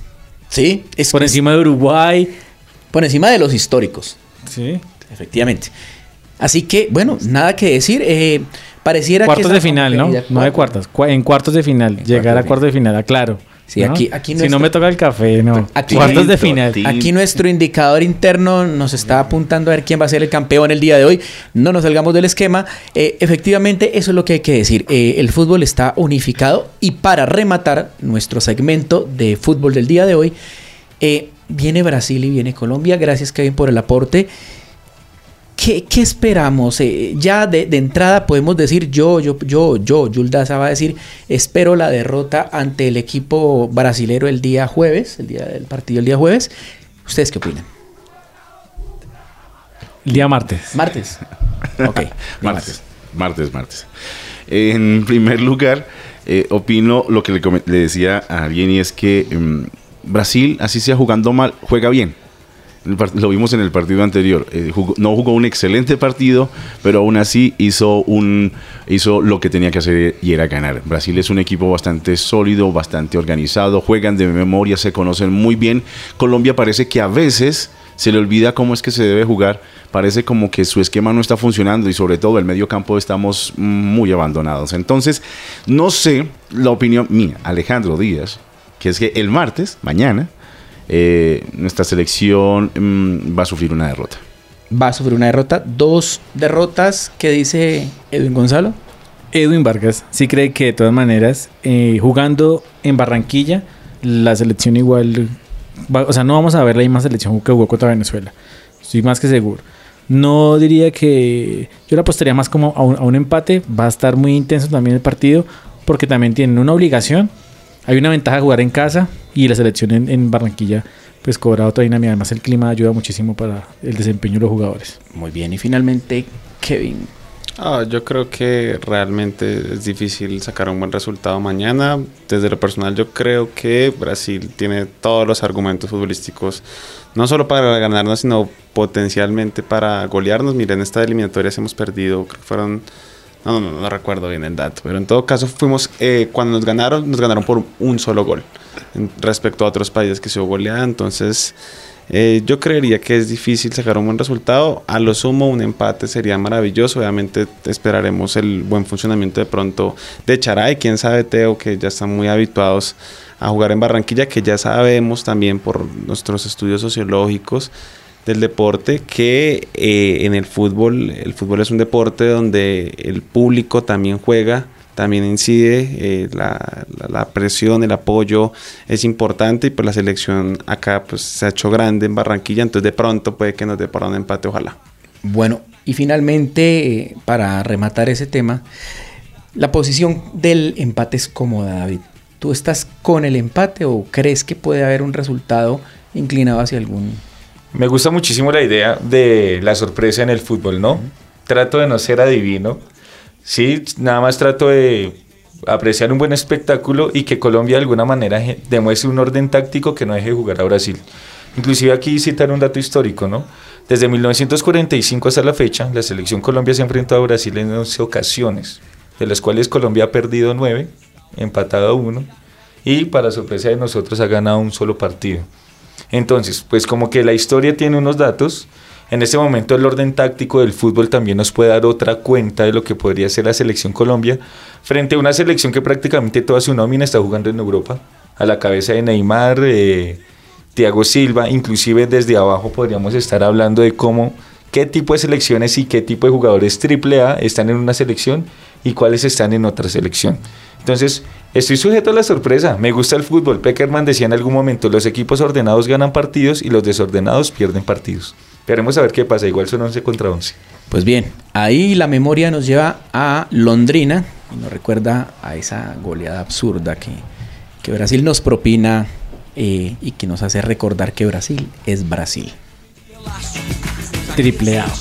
Sí, es por encima de Uruguay, por encima de los históricos. Sí, efectivamente. Así que, bueno, nada que decir. Eh, pareciera cuartos que de final, ¿no? No de cuartas. Cu- en cuartos de final. En llegar a cuartos de final, aclaro. Sí, ¿no? aquí, aquí si nuestro, no me toca el café, no. Aquí, cuartos de final. Aquí nuestro indicador interno nos está apuntando a ver quién va a ser el campeón el día de hoy. No nos salgamos del esquema. Eh, efectivamente, eso es lo que hay que decir. Eh, el fútbol está unificado. Y para rematar nuestro segmento de fútbol del día de hoy, eh, viene Brasil y viene Colombia. Gracias, Kevin, por el aporte. ¿Qué, qué esperamos? Eh, ya de, de entrada podemos decir, yo, yo, yo, yo, Yuldaza va a decir, espero la derrota ante el equipo brasilero el día jueves, el día del partido el día jueves. ¿Ustedes qué opinan? El día martes. ¿Martes? Ok. martes, martes, martes. En primer lugar, eh, opino lo que le, le decía a alguien y es que um, Brasil, así sea jugando mal, juega bien. Lo vimos en el partido anterior. Eh, jugó, no jugó un excelente partido, pero aún así hizo, un, hizo lo que tenía que hacer y era ganar. Brasil es un equipo bastante sólido, bastante organizado, juegan de memoria, se conocen muy bien. Colombia parece que a veces se le olvida cómo es que se debe jugar. Parece como que su esquema no está funcionando y sobre todo el medio campo estamos muy abandonados. Entonces, no sé la opinión mía, Alejandro Díaz, que es que el martes, mañana, Eh, nuestra selección mm, va a sufrir una derrota. Va a sufrir una derrota. Dos derrotas. ¿Qué dice Edwin Gonzalo? Edwin Vargas sí cree que de todas maneras, eh, jugando en Barranquilla, la selección igual... Va, o sea, no vamos a ver la misma selección que jugó contra Venezuela. Estoy más que seguro. No diría que... Yo la apostaría más como a un, a un empate. Va a estar muy intenso también el partido, porque también tienen una obligación. Hay una ventaja de jugar en casa y la selección en, en Barranquilla pues cobra otra dinámica. Además el clima ayuda muchísimo para el desempeño de los jugadores. Muy bien, y finalmente Kevin. Oh, yo creo que realmente es difícil sacar un buen resultado mañana. Desde lo personal yo creo que Brasil tiene todos los argumentos futbolísticos, no solo para ganarnos, sino potencialmente para golearnos. Miren, esta eliminatoria hemos perdido, creo que fueron... No, no, no, no recuerdo bien el dato, pero en todo caso fuimos, eh, cuando nos ganaron, nos ganaron por un solo gol en, respecto a otros países que se hubo goleada. Entonces eh, yo creería que es difícil sacar un buen resultado. A lo sumo un empate sería maravilloso. Obviamente esperaremos el buen funcionamiento de pronto de Charay, quién sabe, Teo, que ya están muy habituados a jugar en Barranquilla, que ya sabemos también por nuestros estudios sociológicos del deporte que eh, en el fútbol, el fútbol es un deporte donde el público también juega, también incide, eh, la, la, la presión, el apoyo es importante, y pues la selección acá pues se ha hecho grande en Barranquilla, entonces de pronto puede que nos dé para un empate, ojalá. Bueno, y finalmente, para rematar ese tema, la posición del empate es cómoda, David. ¿Tú estás con el empate o crees que puede haber un resultado inclinado hacia algún Me gusta muchísimo la idea de la sorpresa en el fútbol, ¿no? Trato de no ser adivino, sí, nada más trato de apreciar un buen espectáculo y que Colombia de alguna manera demuestre un orden táctico que no deje jugar a Brasil. Inclusive aquí citar un dato histórico, ¿no? Desde mil novecientos cuarenta y cinco hasta la fecha, la selección Colombia se ha enfrentado a Brasil en once ocasiones, de las cuales Colombia ha perdido nueve, empatado a uno, y para sorpresa de nosotros ha ganado un solo partido. Entonces, pues como que la historia tiene unos datos, en este momento el orden táctico del fútbol también nos puede dar otra cuenta de lo que podría ser la selección Colombia, frente a una selección que prácticamente toda su nómina está jugando en Europa, a la cabeza de Neymar, eh, Thiago Silva, inclusive desde abajo podríamos estar hablando de cómo, qué tipo de selecciones y qué tipo de jugadores triple A están en una selección y cuáles están en otra selección. Entonces, estoy sujeto a la sorpresa, me gusta el fútbol. Peckerman decía en algún momento, los equipos ordenados ganan partidos y los desordenados pierden partidos. Veremos a ver qué pasa, igual son once contra once. Pues bien, ahí la memoria nos lleva a Londrina y nos recuerda a esa goleada absurda que, que Brasil nos propina. Eh, y que nos hace recordar que Brasil es Brasil. Triple A.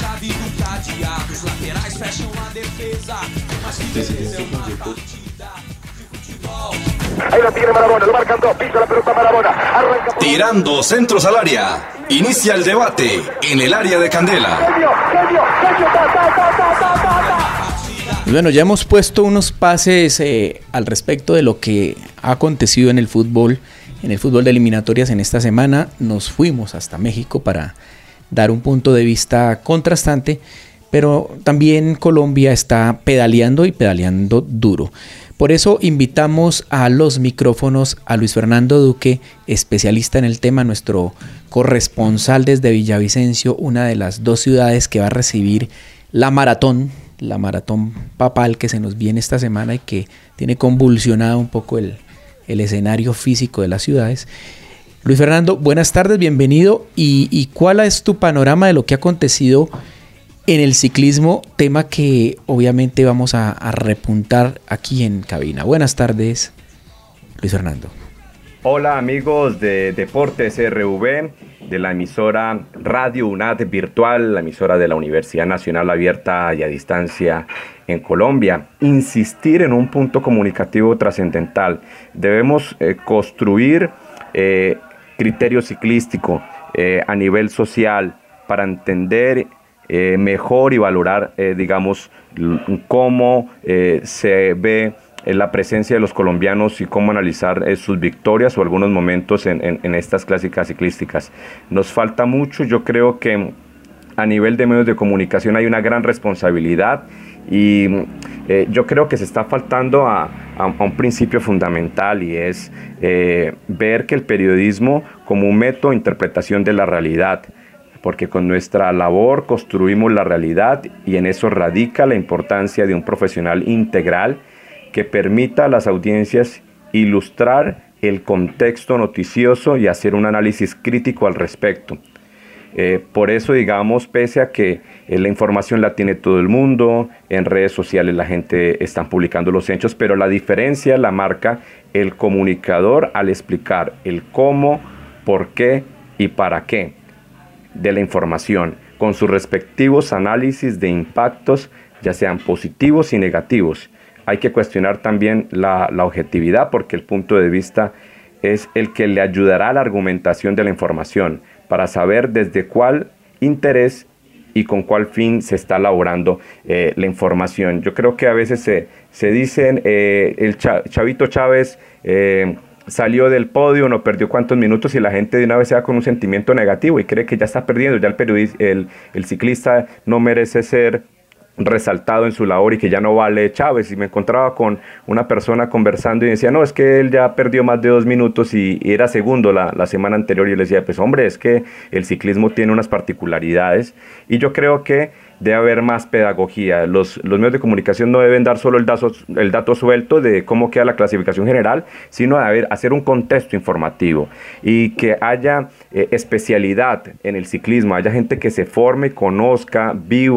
Ahí la tiene Marabona, lo marcan dos, pisa la pelota Marabona. Arranca por... Tirando centros al área. Inicia el debate en el área de Candela. Genio, genio, genio, ta, ta, ta, ta, ta, ta. Y bueno, ya hemos puesto unos pases eh, al respecto de lo que ha acontecido en el fútbol. En el fútbol de eliminatorias en esta semana nos fuimos hasta México para dar un punto de vista contrastante, pero también Colombia está pedaleando y pedaleando duro. Por eso invitamos a los micrófonos a Luis Fernando Duque, especialista en el tema, nuestro corresponsal desde Villavicencio, una de las dos ciudades que va a recibir la maratón, la maratón papal que se nos viene esta semana y que tiene convulsionado un poco el el escenario físico de las ciudades. Luis Fernando, buenas tardes, bienvenido. ¿Y, y cuál es tu panorama de lo que ha acontecido en el ciclismo? Tema que obviamente vamos a, a repuntar aquí en cabina. Buenas tardes, Luis Fernando. Hola amigos de Deportes R V, de la emisora Radio UNAD Virtual, la emisora de la Universidad Nacional Abierta y a Distancia en Colombia. Insistir en un punto comunicativo trascendental. Debemos eh, construir eh, criterio ciclístico eh, a nivel social para entender eh, mejor y valorar, eh, digamos, cómo eh, se ve eh, la presencia de los colombianos y cómo analizar eh, sus victorias o algunos momentos en, en, en estas clásicas ciclísticas. Nos falta mucho, yo creo que a nivel de medios de comunicación hay una gran responsabilidad y eh, yo creo que se está faltando a, a, a un principio fundamental y es eh, ver que el periodismo como un método de interpretación de la realidad, porque con nuestra labor construimos la realidad y en eso radica la importancia de un profesional integral que permita a las audiencias ilustrar el contexto noticioso y hacer un análisis crítico al respecto. Eh, por eso, digamos, pese a que eh, la información la tiene todo el mundo, en redes sociales la gente está publicando los hechos, pero la diferencia la marca el comunicador al explicar el cómo, por qué y para qué de la información, con sus respectivos análisis de impactos, ya sean positivos y negativos. Hay que cuestionar también la, la objetividad, porque el punto de vista es el que le ayudará a la argumentación de la información, para saber desde cuál interés y con cuál fin se está elaborando eh, la información. Yo creo que a veces se, se dicen, eh, el Chavito Chávez eh, salió del podio, no perdió cuántos minutos, y la gente de una vez se va con un sentimiento negativo y cree que ya está perdiendo, ya el, periodista, el, el ciclista no merece ser resaltado en su labor y que ya no vale Chávez. Y me encontraba con una persona conversando y decía, no, es que él ya perdió más de dos minutos y, y era segundo la, la semana anterior, y yo le decía, pues hombre, es que el ciclismo tiene unas particularidades y yo creo que debe haber más pedagogía. Los, los medios de comunicación no deben dar solo el dato, el dato suelto de cómo queda la clasificación general, sino haber, hacer un contexto informativo y que haya eh, especialidad en el ciclismo, haya gente que se forme, conozca, viva,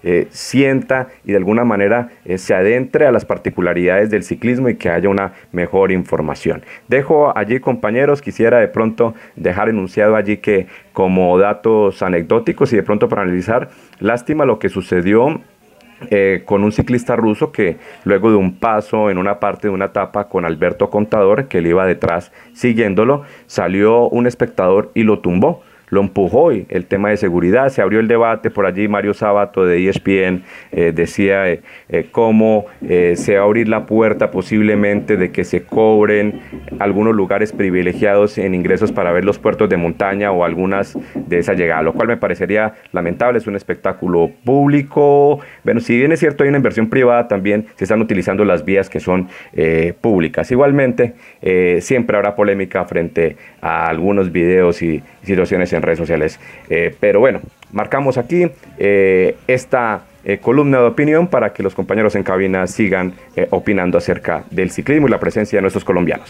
eh, sienta y de alguna manera eh, se adentre a las particularidades del ciclismo y que haya una mejor información. Dejo allí, compañeros, quisiera de pronto dejar enunciado allí que como datos anecdóticos y de pronto para analizar, lástima lo que sucedió Eh, con un ciclista ruso que luego de un paso en una parte de una etapa con Alberto Contador, que le iba detrás siguiéndolo, salió un espectador y lo tumbó, lo empujó, y el tema de seguridad, se abrió el debate por allí. Mario Sabato de E S P N eh, decía eh, eh, cómo eh, se va a abrir la puerta posiblemente de que se cobren algunos lugares privilegiados en ingresos para ver los puertos de montaña o algunas de esa llegada, lo cual me parecería lamentable. Es un espectáculo público. Bueno, si bien es cierto hay una inversión privada, también se están utilizando las vías que son eh, públicas. Igualmente, eh, siempre habrá polémica frente a algunos videos y situaciones en redes sociales, eh, pero bueno, marcamos aquí eh, esta eh, columna de opinión para que los compañeros en cabina sigan eh, opinando acerca del ciclismo y la presencia de nuestros colombianos.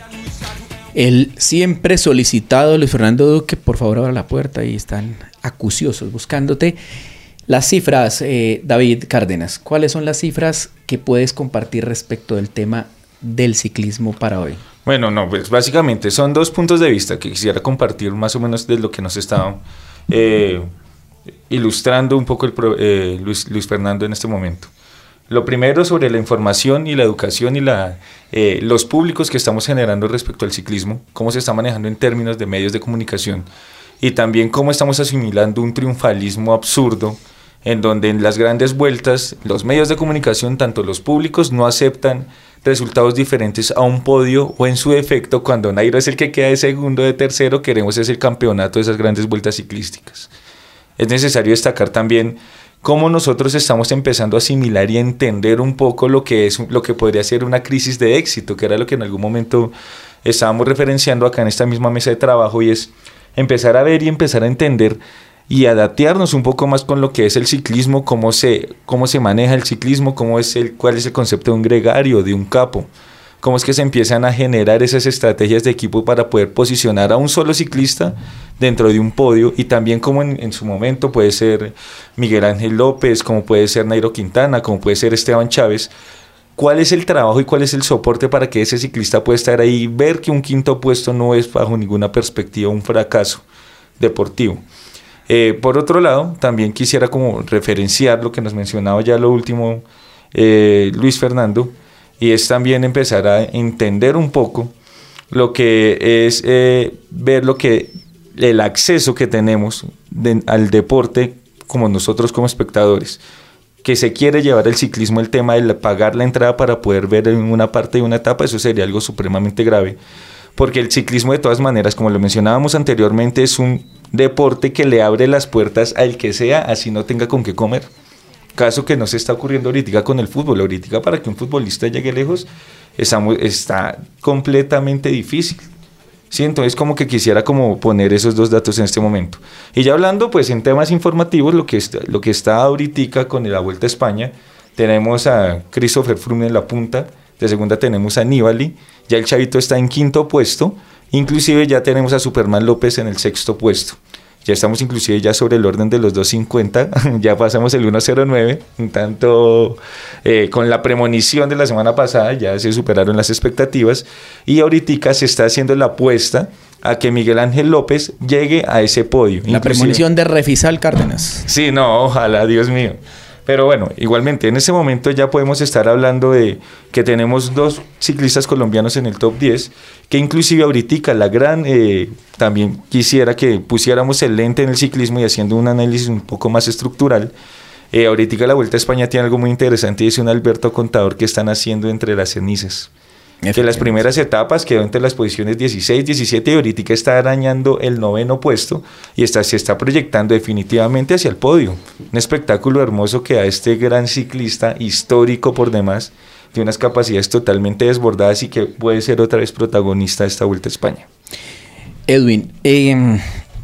El siempre solicitado Luis Fernando Duque, por favor abra la puerta, y están acuciosos buscándote. Las cifras, eh, David Cárdenas, ¿cuáles son las cifras que puedes compartir respecto del tema del ciclismo para hoy? Bueno, no, pues básicamente son dos puntos de vista que quisiera compartir más o menos de lo que nos está eh, ilustrando un poco el eh, Luis, Luis Fernando en este momento. Lo primero sobre la información y la educación y la, eh, los públicos que estamos generando respecto al ciclismo, cómo se está manejando en términos de medios de comunicación y también cómo estamos asimilando un triunfalismo absurdo en donde en las grandes vueltas los medios de comunicación, tanto los públicos, no aceptan resultados diferentes a un podio, o en su defecto, cuando Nairo es el que queda de segundo, de tercero, queremos es el campeonato de esas grandes vueltas ciclísticas. Es necesario destacar también cómo nosotros estamos empezando a asimilar y a entender un poco lo que es, lo que podría ser una crisis de éxito, que era lo que en algún momento estábamos referenciando acá en esta misma mesa de trabajo, y es empezar a ver y empezar a entender y adaptarnos un poco más con lo que es el ciclismo, cómo se, cómo se maneja el ciclismo, cómo es el, cuál es el concepto de un gregario, de un capo, cómo es que se empiezan a generar esas estrategias de equipo para poder posicionar a un solo ciclista dentro de un podio, y también como en, en su momento puede ser Miguel Ángel López, como puede ser Nairo Quintana, como puede ser Esteban Chávez. ¿Cuál es el trabajo y cuál es el soporte para que ese ciclista pueda estar ahí y ver que un quinto puesto no es bajo ninguna perspectiva un fracaso deportivo? Eh, por otro lado, también quisiera como referenciar lo que nos mencionaba ya lo último eh, Luis Fernando, y es también empezar a entender un poco lo que es eh, ver lo que el acceso que tenemos de, al deporte como nosotros como espectadores, que se quiere llevar el ciclismo, el tema de pagar la entrada para poder ver en una parte de una etapa. Eso sería algo supremamente grave, porque el ciclismo de todas maneras, como lo mencionábamos anteriormente, es un deporte que le abre las puertas al que sea, así no tenga con qué comer. Caso que no se está ocurriendo ahorita con el fútbol. Ahorita para que un futbolista llegue lejos estamos, está completamente difícil. Sí, entonces como que quisiera como poner esos dos datos en este momento. Y ya hablando pues en temas informativos, lo que está, lo que está ahorita con la Vuelta a España, tenemos a Christopher Froome en la punta, de segunda tenemos a Nibali, ya el chavito está en quinto puesto, inclusive ya tenemos a Superman López en el sexto puesto. Ya estamos inclusive ya sobre el orden de los dos cincuenta, ya pasamos el uno cero nueve, un tanto eh, con la premonición de la semana pasada, ya se superaron las expectativas, y ahorita se está haciendo la apuesta a que Miguel Ángel López llegue a ese podio. La inclusive premonición de Refisal Cárdenas. Sí, no, ojalá, Dios mío. Pero bueno, igualmente en ese momento ya podemos estar hablando de que tenemos dos ciclistas colombianos en el top diez, que inclusive ahorita la gran, eh, también quisiera que pusiéramos el lente en el ciclismo y haciendo un análisis un poco más estructural. Eh, ahorita la Vuelta a España tiene algo muy interesante, y es un Alberto Contador que están haciendo entre las cenizas. Que las primeras etapas quedó entre las posiciones dieciséis, diecisiete, y ahorita está arañando el noveno puesto y está, se está proyectando definitivamente hacia el podio. Un espectáculo hermoso que a este gran ciclista, histórico por demás, de unas capacidades totalmente desbordadas y que puede ser otra vez protagonista de esta Vuelta a España. Edwin, eh,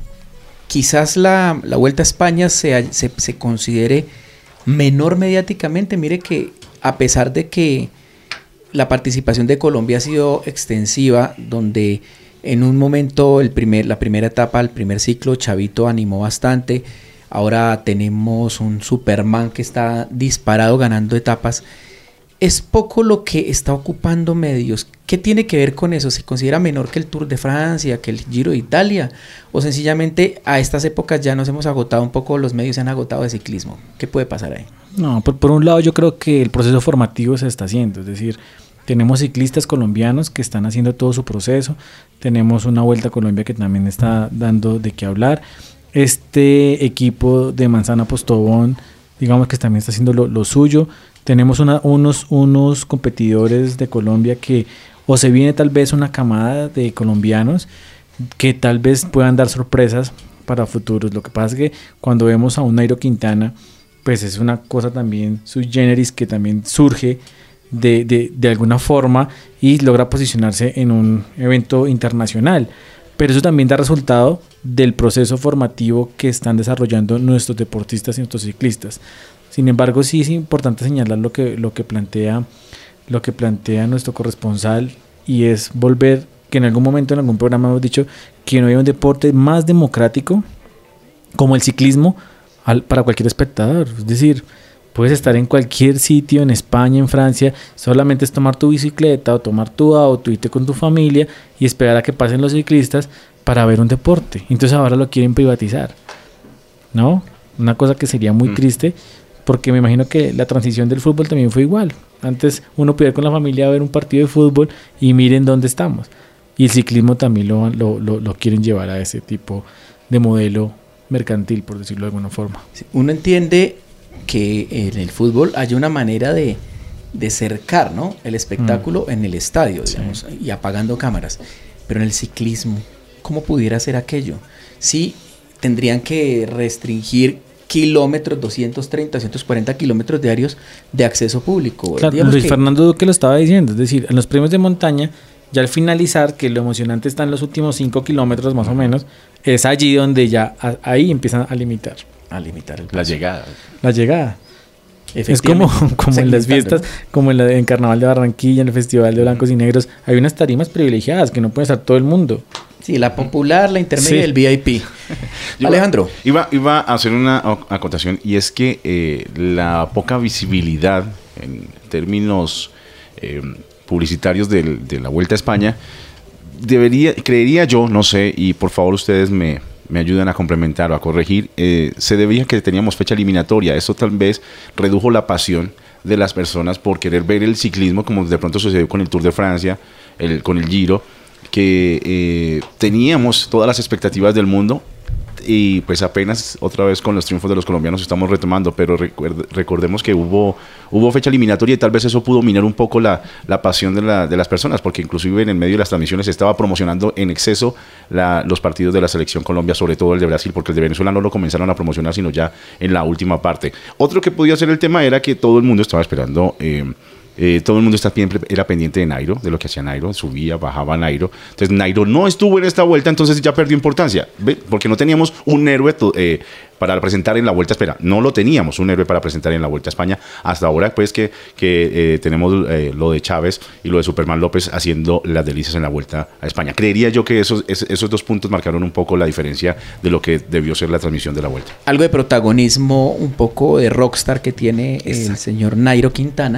quizás la, la Vuelta a España se, se, se considere menor mediáticamente. Mire que a pesar de que la participación de Colombia ha sido extensiva, donde en un momento el primer, la primera etapa, el primer ciclo, Chavito animó bastante, ahora tenemos un Superman que está disparado ganando etapas. Es poco lo que está ocupando medios. ¿Qué tiene que ver con eso? ¿Se considera menor que el Tour de Francia, que el Giro de Italia? ¿O sencillamente a estas épocas ya nos hemos agotado un poco, los medios se han agotado de ciclismo? ¿Qué puede pasar ahí? No, por, por un lado yo creo que el proceso formativo se está haciendo, es decir, tenemos ciclistas colombianos que están haciendo todo su proceso, tenemos una Vuelta a Colombia que también está dando de qué hablar, este equipo de Manzana Postobón, digamos que también está haciendo lo, lo suyo, tenemos una, unos, unos competidores de Colombia que o se viene tal vez una camada de colombianos que tal vez puedan dar sorpresas para futuros. Lo que pasa es que cuando vemos a un Nairo Quintana, pues es una cosa también sui generis que también surge de, de, de alguna forma y logra posicionarse en un evento internacional. Pero eso también da resultado del proceso formativo que están desarrollando nuestros deportistas y nuestros ciclistas. Sin embargo, sí es importante señalar lo que, lo que plantea, lo que plantea nuestro corresponsal, y es volver, que en algún momento en algún programa hemos dicho que no hay un deporte más democrático como el ciclismo al, para cualquier espectador. Es decir, puedes estar en cualquier sitio, en España, en Francia, solamente es tomar tu bicicleta o tomar tu auto, irte con tu familia y esperar a que pasen los ciclistas para ver un deporte. Entonces ahora lo quieren privatizar, ¿no? Una cosa que sería muy mm. triste, porque me imagino que la transición del fútbol también fue igual. Antes uno podía ir con la familia a ver un partido de fútbol y miren dónde estamos. Y el ciclismo también lo, lo, lo, lo quieren llevar a ese tipo de modelo mercantil, por decirlo de alguna forma. Uno entiende que en el fútbol hay una manera de, de cercar, ¿no?, el espectáculo mm. en el estadio, digamos, sí. y apagando cámaras. Pero en el ciclismo, ¿cómo pudiera ser aquello? Sí, tendrían que restringir kilómetros, doscientos treinta, doscientos cuarenta kilómetros diarios de acceso público. Claro, Luis que... Fernando Duque lo estaba diciendo, es decir, en los premios de montaña, ya al finalizar, que lo emocionante está en los últimos cinco kilómetros más o menos, es allí donde ya a, ahí empiezan a limitar. A limitar el la llegada. La llegada. Es como, como en las fiestas, ¿no?, como en, la, en Carnaval de Barranquilla, en el Festival de Blancos y Negros, hay unas tarimas privilegiadas que no puede estar todo el mundo. Sí, la popular, la intermedia y sí. el V I P. Alejandro. Iba, iba a hacer una acotación, y es que eh, la poca visibilidad en términos eh, publicitarios del, de la Vuelta a España, debería, creería yo, no sé, y por favor ustedes me, me ayudan a complementar o a corregir, eh, se debía que teníamos fecha eliminatoria. Eso tal vez redujo la pasión de las personas por querer ver el ciclismo, como de pronto sucedió con el Tour de Francia, el, con el Giro, que eh, teníamos todas las expectativas del mundo, y pues apenas otra vez con los triunfos de los colombianos estamos retomando, pero recuerde, recordemos que hubo, hubo fecha eliminatoria, y tal vez eso pudo minar un poco la, la pasión de, la, de las personas, porque inclusive en el medio de las transmisiones se estaba promocionando en exceso la, los partidos de la selección Colombia, sobre todo el de Brasil, porque el de Venezuela no lo comenzaron a promocionar sino ya en la última parte. Otro que podía ser el tema era que todo el mundo estaba esperando... Eh, Eh, todo el mundo está siempre era pendiente de Nairo, de lo que hacía Nairo, subía, bajaba Nairo. Entonces Nairo no estuvo en esta vuelta, entonces ya perdió importancia, ¿ve? Porque no teníamos un héroe eh, para presentar en la Vuelta a España. No lo teníamos, un héroe para presentar en la Vuelta a España. Hasta ahora, pues, que, que eh, tenemos eh, lo de Chávez y lo de Superman López haciendo las delicias en la Vuelta a España. Creería yo que esos, esos dos puntos marcaron un poco la diferencia de lo que debió ser la transmisión de la Vuelta. Algo de protagonismo, un poco de rockstar que tiene Exacto. el señor Nairo Quintana,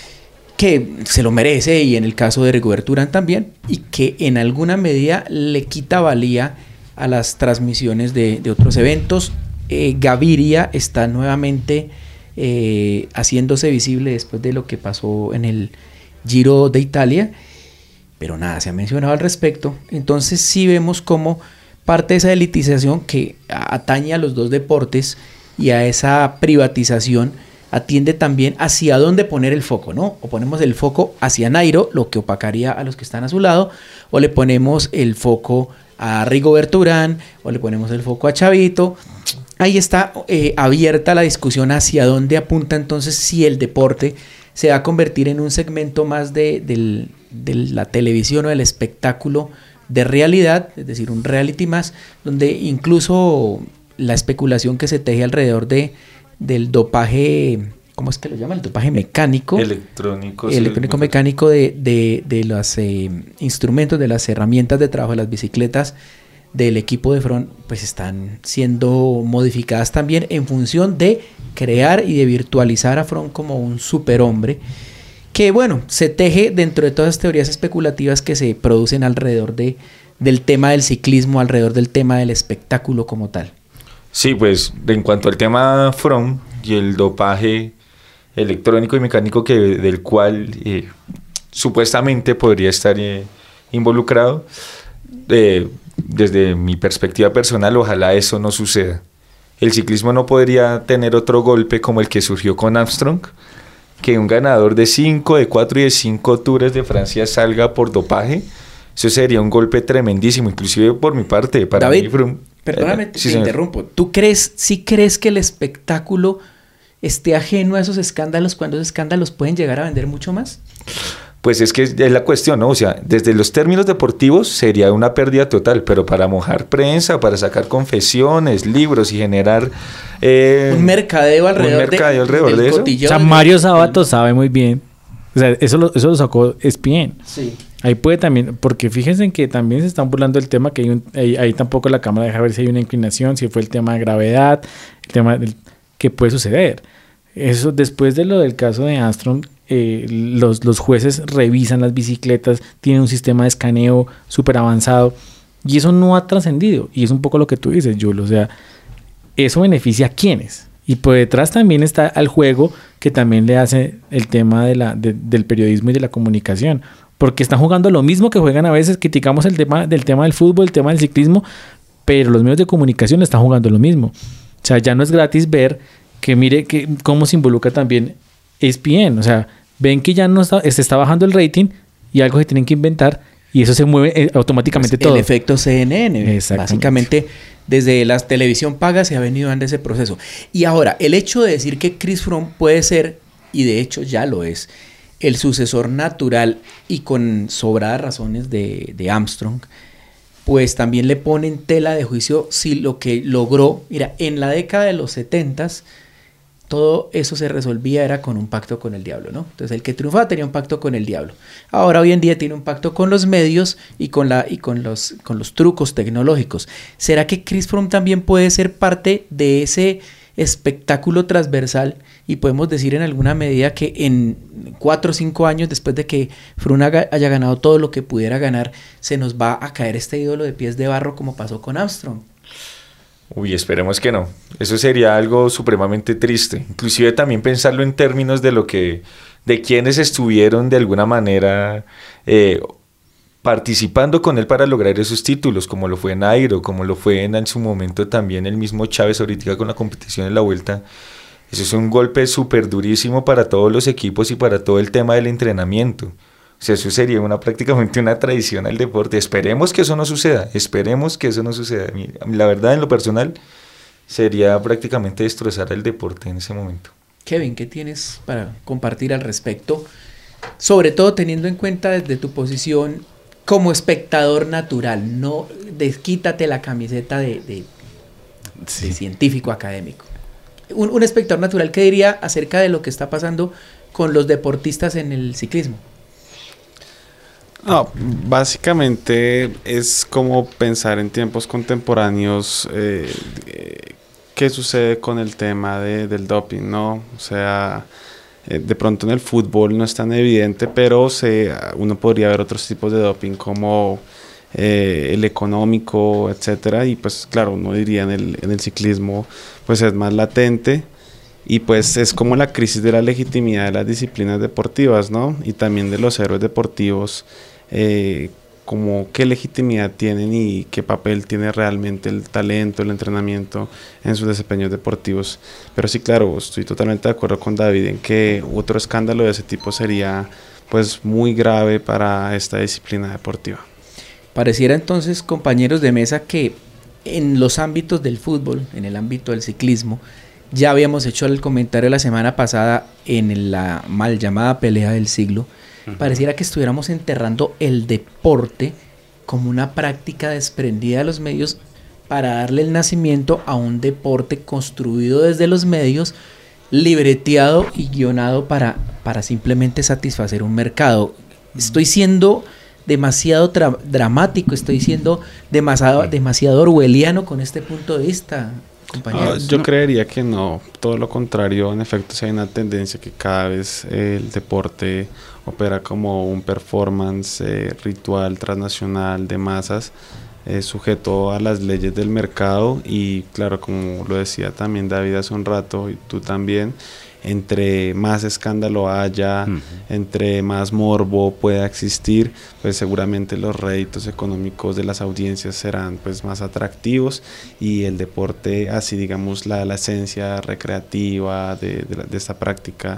que se lo merece, y en el caso de Rigoberto Urán también, y que en alguna medida le quita valía a las transmisiones de, de otros eventos. Eh, Gaviria está nuevamente eh, haciéndose visible después de lo que pasó en el Giro de Italia, pero nada se ha mencionado al respecto. Entonces sí vemos como parte de esa elitización que atañe a los dos deportes y a esa privatización atiende también hacia dónde poner el foco, ¿no? O ponemos el foco hacia Nairo, lo que opacaría a los que están a su lado, o le ponemos el foco a Rigoberto Urán, o le ponemos el foco a Chavito. Ahí está eh, abierta la discusión hacia dónde apunta entonces si el deporte se va a convertir en un segmento más de, de, de la televisión o del espectáculo de realidad, es decir, un reality más, donde incluso la especulación que se teje alrededor de del dopaje, ¿cómo es que lo llaman? El dopaje mecánico. Electrónico. El electrónico mecánico de, de, de los eh, instrumentos, de las herramientas de trabajo de las bicicletas del equipo de Fron pues están siendo modificadas también en función de crear y de virtualizar a Fron como un superhombre que bueno, se teje dentro de todas las teorías especulativas que se producen alrededor de, del tema del ciclismo, alrededor del tema del espectáculo como tal. Sí, pues en cuanto al tema Fromm y el dopaje electrónico y mecánico que, del cual eh, supuestamente podría estar eh, involucrado, eh, desde mi perspectiva personal, ojalá eso no suceda. El ciclismo no podría tener otro golpe como el que surgió con Armstrong, que un ganador de cinco, de cuatro y de cinco Tours de Francia salga por dopaje. Eso sería un golpe tremendísimo, inclusive por mi parte, para David, mí, Froome, perdóname, eh, te sí, interrumpo. ¿Tú crees, sí crees que el espectáculo esté ajeno a esos escándalos cuando esos escándalos pueden llegar a vender mucho más? Pues es que es la cuestión, ¿no? O sea, desde los términos deportivos sería una pérdida total, pero para mojar prensa, para sacar confesiones, libros y generar... Eh, un mercadeo alrededor, un mercadeo de, alrededor de eso. O sea, Mario Sabato sabe muy bien. O sea, eso lo, eso lo sacó E S P N. Sí. Ahí puede también, porque fíjense en que también se están burlando del tema que hay un, ahí, ahí tampoco la cámara deja ver si hay una inclinación, si fue el tema de gravedad, el tema del, que puede suceder. Eso después de lo del caso de Armstrong, eh, los, los jueces revisan las bicicletas, tienen un sistema de escaneo súper avanzado y eso no ha trascendido. Y es un poco lo que tú dices, Jules, o sea, eso beneficia a quienes. Y por detrás también está al juego que también le hace el tema de la, de, del periodismo y de la comunicación. Porque están jugando lo mismo que juegan a veces, criticamos el tema del tema del fútbol, el tema del ciclismo, pero los medios de comunicación están jugando lo mismo. O sea, ya no es gratis ver que mire que cómo se involucra también E S P N. O sea, ven que ya no está, se está bajando el rating y algo se tienen que inventar y eso se mueve eh, automáticamente pues todo. El efecto C N N. Básicamente, desde la televisión paga se ha venido dando ese proceso. Y ahora, el hecho de decir que Chris Froome puede ser, y de hecho ya lo es, el sucesor natural y con sobradas razones de, de Armstrong, pues también le pone en tela de juicio si lo que logró, mira, en la década de los setentas, todo eso se resolvía era con un pacto con el diablo, ¿no? Entonces el que triunfaba tenía un pacto con el diablo. Ahora hoy en día tiene un pacto con los medios y con, la, y con, los, con los trucos tecnológicos. ¿Será que Chris Froome también puede ser parte de ese espectáculo transversal y podemos decir en alguna medida que en cuatro o cinco años después de que Froome haya, haya ganado todo lo que pudiera ganar, se nos va a caer este ídolo de pies de barro como pasó con Armstrong? Uy, esperemos que no. Eso sería algo supremamente triste. Inclusive también pensarlo en términos de lo que, de quienes estuvieron de alguna manera eh, participando con él para lograr esos títulos, como lo fue Nairo, como lo fue en, en su momento también el mismo Chávez ahorita con la competición en la Vuelta. Eso es un golpe súper durísimo para todos los equipos y para todo el tema del entrenamiento. O sea, eso sería una, prácticamente una traición al deporte. Esperemos que eso no suceda, esperemos que eso no suceda. La verdad, en lo personal, sería prácticamente destrozar el deporte en ese momento. Kevin, ¿qué tienes para compartir al respecto? Sobre todo teniendo en cuenta desde tu posición como espectador natural, no desquítate la camiseta de, de, sí. de científico académico. Un, un espectador natural, ¿qué diría acerca de lo que está pasando con los deportistas en el ciclismo? No, básicamente es como pensar en tiempos contemporáneos eh, eh, qué sucede con el tema de, del doping, ¿no? O sea, eh, de pronto en el fútbol no es tan evidente, pero se, uno podría ver otros tipos de doping como eh, el económico, etcétera, y pues claro, uno diría en el, en el ciclismo pues es más latente. Y pues es como la crisis de la legitimidad de las disciplinas deportivas, ¿no? Y también de los héroes deportivos, eh, como qué legitimidad tienen y qué papel tiene realmente el talento, el entrenamiento en sus desempeños deportivos. Pero sí, claro, estoy totalmente de acuerdo con David en que otro escándalo de ese tipo sería pues muy grave para esta disciplina deportiva. Pareciera entonces, compañeros de mesa, que en los ámbitos del fútbol, en el ámbito del ciclismo, ya habíamos hecho el comentario la semana pasada en la mal llamada pelea del siglo. Uh-huh. Pareciera que estuviéramos enterrando el deporte como una práctica desprendida de los medios para darle el nacimiento a un deporte construido desde los medios, libreteado y guionado para, para simplemente satisfacer un mercado. ¿Estoy siendo demasiado tra- dramático, estoy siendo demasiado, demasiado orwelliano con este punto de vista, compañeros. Ah, yo no. creería que no, todo lo contrario. En efecto, si hay una tendencia que cada vez eh, el deporte opera como un performance eh, ritual transnacional de masas, eh, sujeto a las leyes del mercado. Y claro, como lo decía también David hace un rato y tú también, entre más escándalo haya, uh-huh. entre más morbo pueda existir, pues seguramente los réditos económicos de las audiencias serán pues más atractivos, y el deporte, así digamos la, la esencia recreativa de, de, de esta práctica,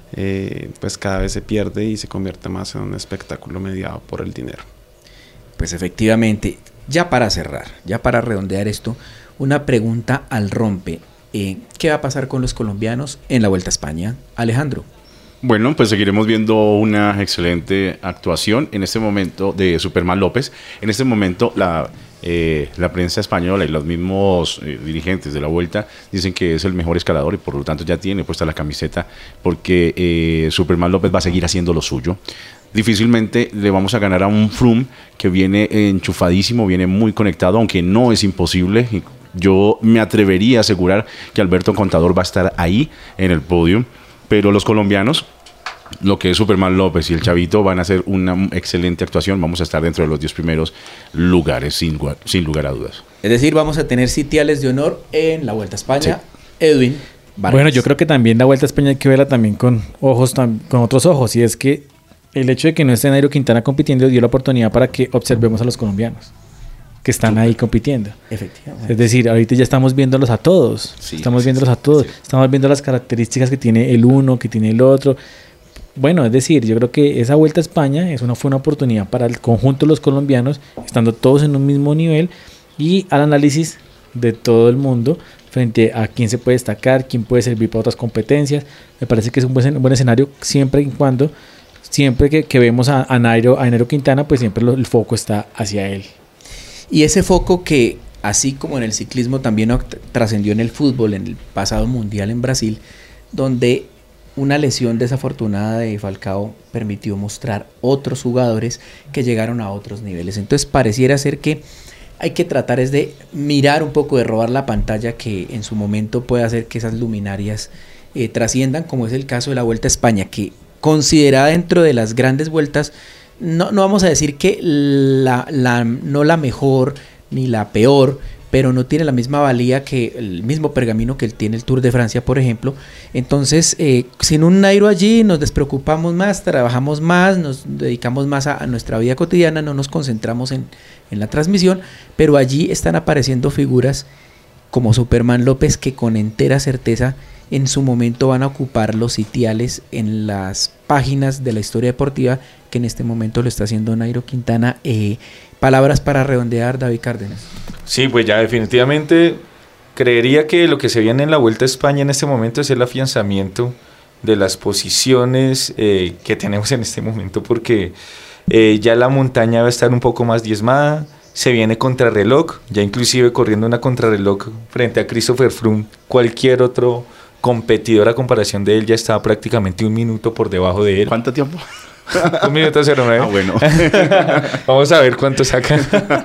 eh, pues cada vez se pierde y se convierte más en un espectáculo mediado por el dinero. Pues efectivamente, ya para cerrar, ya para redondear esto, una pregunta al rompe. Eh, ¿Qué va a pasar con los colombianos en la Vuelta a España? Alejandro. Bueno, pues seguiremos viendo una excelente actuación en este momento de Superman López. En este momento la, eh, la prensa española y los mismos eh, dirigentes de la Vuelta dicen que es el mejor escalador y por lo tanto ya tiene puesta la camiseta, porque eh, Superman López va a seguir haciendo lo suyo. Difícilmente le vamos a ganar a un Froome que viene enchufadísimo, viene muy conectado, aunque no es imposible. Y yo me atrevería a asegurar que Alberto Contador va a estar ahí en el podio, pero los colombianos, lo que es Superman López y el Chavito, van a hacer una excelente actuación. Vamos a estar dentro de los diez primeros lugares, sin, sin lugar a dudas. Es decir, vamos a tener sitiales de honor en la Vuelta a España. Sí. Edwin Vargas. Bueno, yo creo que también la Vuelta a España hay que verla también con ojos, con otros ojos, y es que el hecho de que no esté Nairo Quintana compitiendo dio la oportunidad para que observemos a los colombianos que están ahí compitiendo. Efectivamente. Es decir, ahorita ya estamos viéndolos a todos. Sí, estamos viéndolos a todos. Sí. Estamos viendo las características que tiene el uno, que tiene el otro. Bueno, es decir, yo creo que esa Vuelta a España es una, fue una oportunidad para el conjunto de los colombianos, estando todos en un mismo nivel, y al análisis de todo el mundo frente a quién se puede destacar, quién puede servir para otras competencias. Me parece que es un buen, un buen escenario siempre y cuando, siempre que, que vemos a, a, Nairo, a Nairo Quintana, pues siempre lo, el foco está hacia él. Y ese foco que, así como en el ciclismo, también trascendió en el fútbol, en el pasado mundial en Brasil, donde una lesión desafortunada de Falcao permitió mostrar otros jugadores que llegaron a otros niveles. Entonces pareciera ser que hay que tratar es de mirar un poco, de robar la pantalla que en su momento puede hacer que esas luminarias eh, trasciendan, como es el caso de la Vuelta a España, que considerada dentro de las grandes vueltas, No, no vamos a decir que la, la, no la mejor ni la peor, pero no tiene la misma valía que el mismo pergamino que tiene el Tour de Francia, por ejemplo. Entonces, eh, sin un Nairo allí nos despreocupamos más, trabajamos más, nos dedicamos más a, a nuestra vida cotidiana, no nos concentramos en, en la transmisión, pero allí están apareciendo figuras como Superman López, que con entera certeza en su momento van a ocupar los sitiales en las páginas de la historia deportiva, que en este momento lo está haciendo Nairo Quintana. Eh, palabras para redondear, David Cárdenas. Sí, pues ya definitivamente creería que lo que se viene en la Vuelta a España en este momento es el afianzamiento de las posiciones eh, que tenemos en este momento, porque eh, ya la montaña va a estar un poco más diezmada. Se viene contrarreloj, ya inclusive corriendo una contrarreloj frente a Christopher Froome. Cualquier otro competidor a comparación de él ya estaba prácticamente un minuto por debajo de él. ¿Cuánto tiempo? Un minuto cero nueve. Ah, bueno. Vamos a ver cuánto sacan.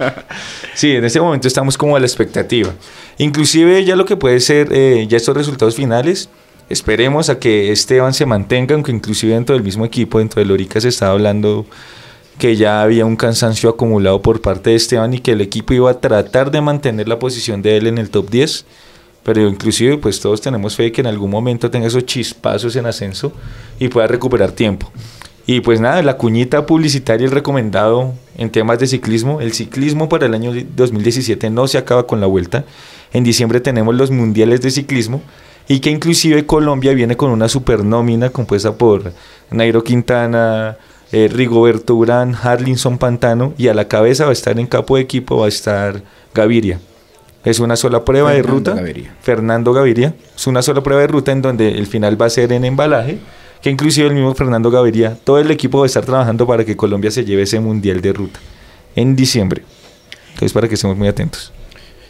Sí, en este momento estamos como a la expectativa. Inclusive ya lo que puede ser, eh, ya estos resultados finales, esperemos a que Esteban se mantenga, aunque inclusive dentro del mismo equipo, dentro de Lorica, se estaba hablando que ya había un cansancio acumulado por parte de Esteban y que el equipo iba a tratar de mantener la posición de él en el top diez, pero inclusive pues todos tenemos fe de que en algún momento tenga esos chispazos en ascenso y pueda recuperar tiempo. Y pues nada, la cuñita publicitaria, el recomendado en temas de ciclismo. El ciclismo para el año dos mil diecisiete no se acaba con la Vuelta. En diciembre tenemos los mundiales de ciclismo, y que inclusive Colombia viene con una supernómina compuesta por Nairo Quintana, eh, Rigoberto Urán, Harlinson Pantano, y a la cabeza va a estar en capo de equipo, va a estar Gaviria. Es una sola prueba Fernando de ruta. Gaviria. Fernando Gaviria. Es una sola prueba de ruta en donde el final va a ser en embalaje, que inclusive el mismo Fernando Gaviria, todo el equipo va a estar trabajando para que Colombia se lleve ese mundial de ruta en diciembre. Entonces, para que estemos muy atentos.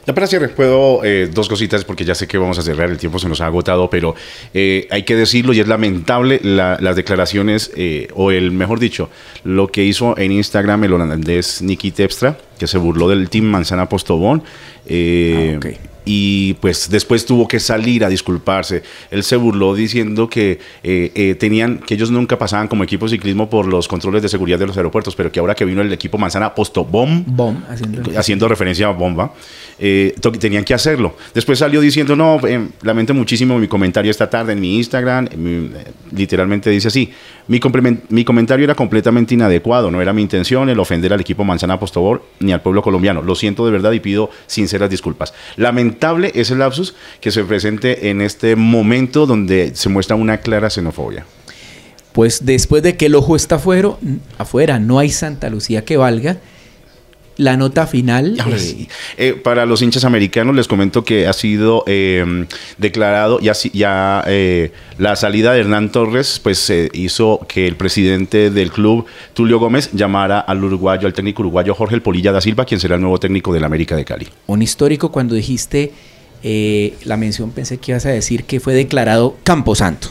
Ya para cierre, puedo eh, dos cositas porque ya sé que vamos a cerrar, el tiempo se nos ha agotado, pero eh, hay que decirlo y es lamentable la, las declaraciones, eh, o el mejor dicho, lo que hizo en Instagram el holandés Nicky Terpstra, que se burló del Team Manzana Postobón. Eh, ah, okay. Y pues después tuvo que salir a disculparse. Él se burló diciendo que eh, eh, tenían, que ellos nunca pasaban como equipo de ciclismo por los controles de seguridad de los aeropuertos, pero que ahora que vino el equipo Manzana Postobón, Bom, haciendo, haciendo referencia a bomba, eh, tenían que hacerlo. Después salió diciendo, no, eh, lamento muchísimo mi comentario esta tarde en mi Instagram, mi, eh, literalmente dice así, mi, mi comentario era completamente inadecuado, no era mi intención el ofender al equipo Manzana Postobón ni al pueblo colombiano, lo siento de verdad y pido sinceras disculpas. Lamentable ese lapsus que se presente en este momento donde se muestra una clara xenofobia. Pues después de que el ojo está afuera, afuera no hay Santa Lucía que valga. La nota final. Eh, sí. eh, para los hinchas americanos les comento que ha sido eh, declarado ya, ya eh, la salida de Hernán Torres, pues eh, hizo que el presidente del club, Tulio Gómez, llamara al uruguayo, al técnico uruguayo Jorge El Polilla da Silva, quien será el nuevo técnico del América de Cali. Un histórico, cuando dijiste eh, la mención, pensé que ibas a decir que fue declarado Camposanto.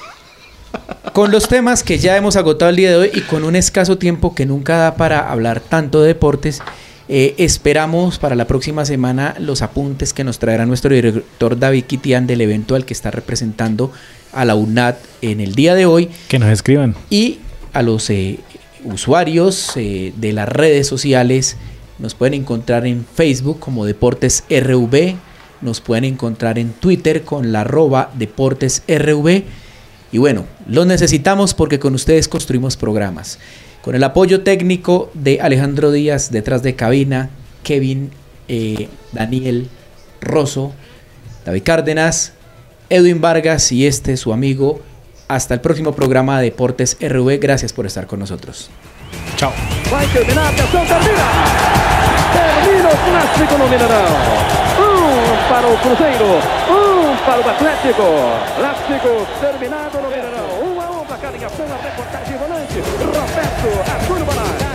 Con los temas que ya hemos agotado el día de hoy y con un escaso tiempo que nunca da para hablar tanto de deportes, eh, esperamos para la próxima semana los apuntes que nos traerá nuestro director David Kitian del evento al que está representando a la U N A D en el día de hoy. Que nos escriban. Y a los eh, usuarios eh, de las redes sociales, nos pueden encontrar en Facebook como Deportes R V, nos pueden encontrar en Twitter con la arroba Deportes R V. Y bueno, los necesitamos porque con ustedes construimos programas. Con el apoyo técnico de Alejandro Díaz, detrás de cabina, Kevin, eh, Daniel Rosso, David Cárdenas, Edwin Vargas y este su amigo. Hasta el próximo programa de Deportes R V. Gracias por estar con nosotros. Chao. Vai terminar, atenção, termina! Termina o clássico no Mineirão. Um para o Cruzeiro, um para o Atlético. Clássico terminado no Mineirão. Um a um, placar em ação, a reportagem volante. Roberto Arturo Balá.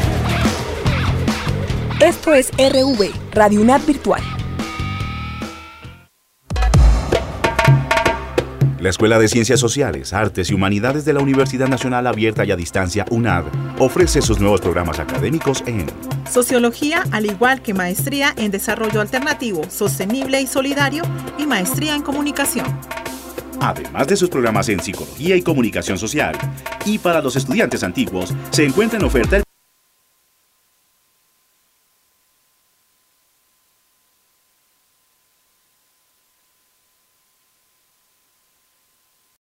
Esto es R V, Radio U N A D Virtual. La Escuela de Ciencias Sociales, Artes y Humanidades de la Universidad Nacional Abierta y a Distancia U N A D ofrece sus nuevos programas académicos en Sociología, al igual que Maestría en Desarrollo Alternativo, Sostenible y Solidario y Maestría en Comunicación. Además de sus programas en Psicología y Comunicación Social. Y para los estudiantes antiguos, se encuentra en oferta el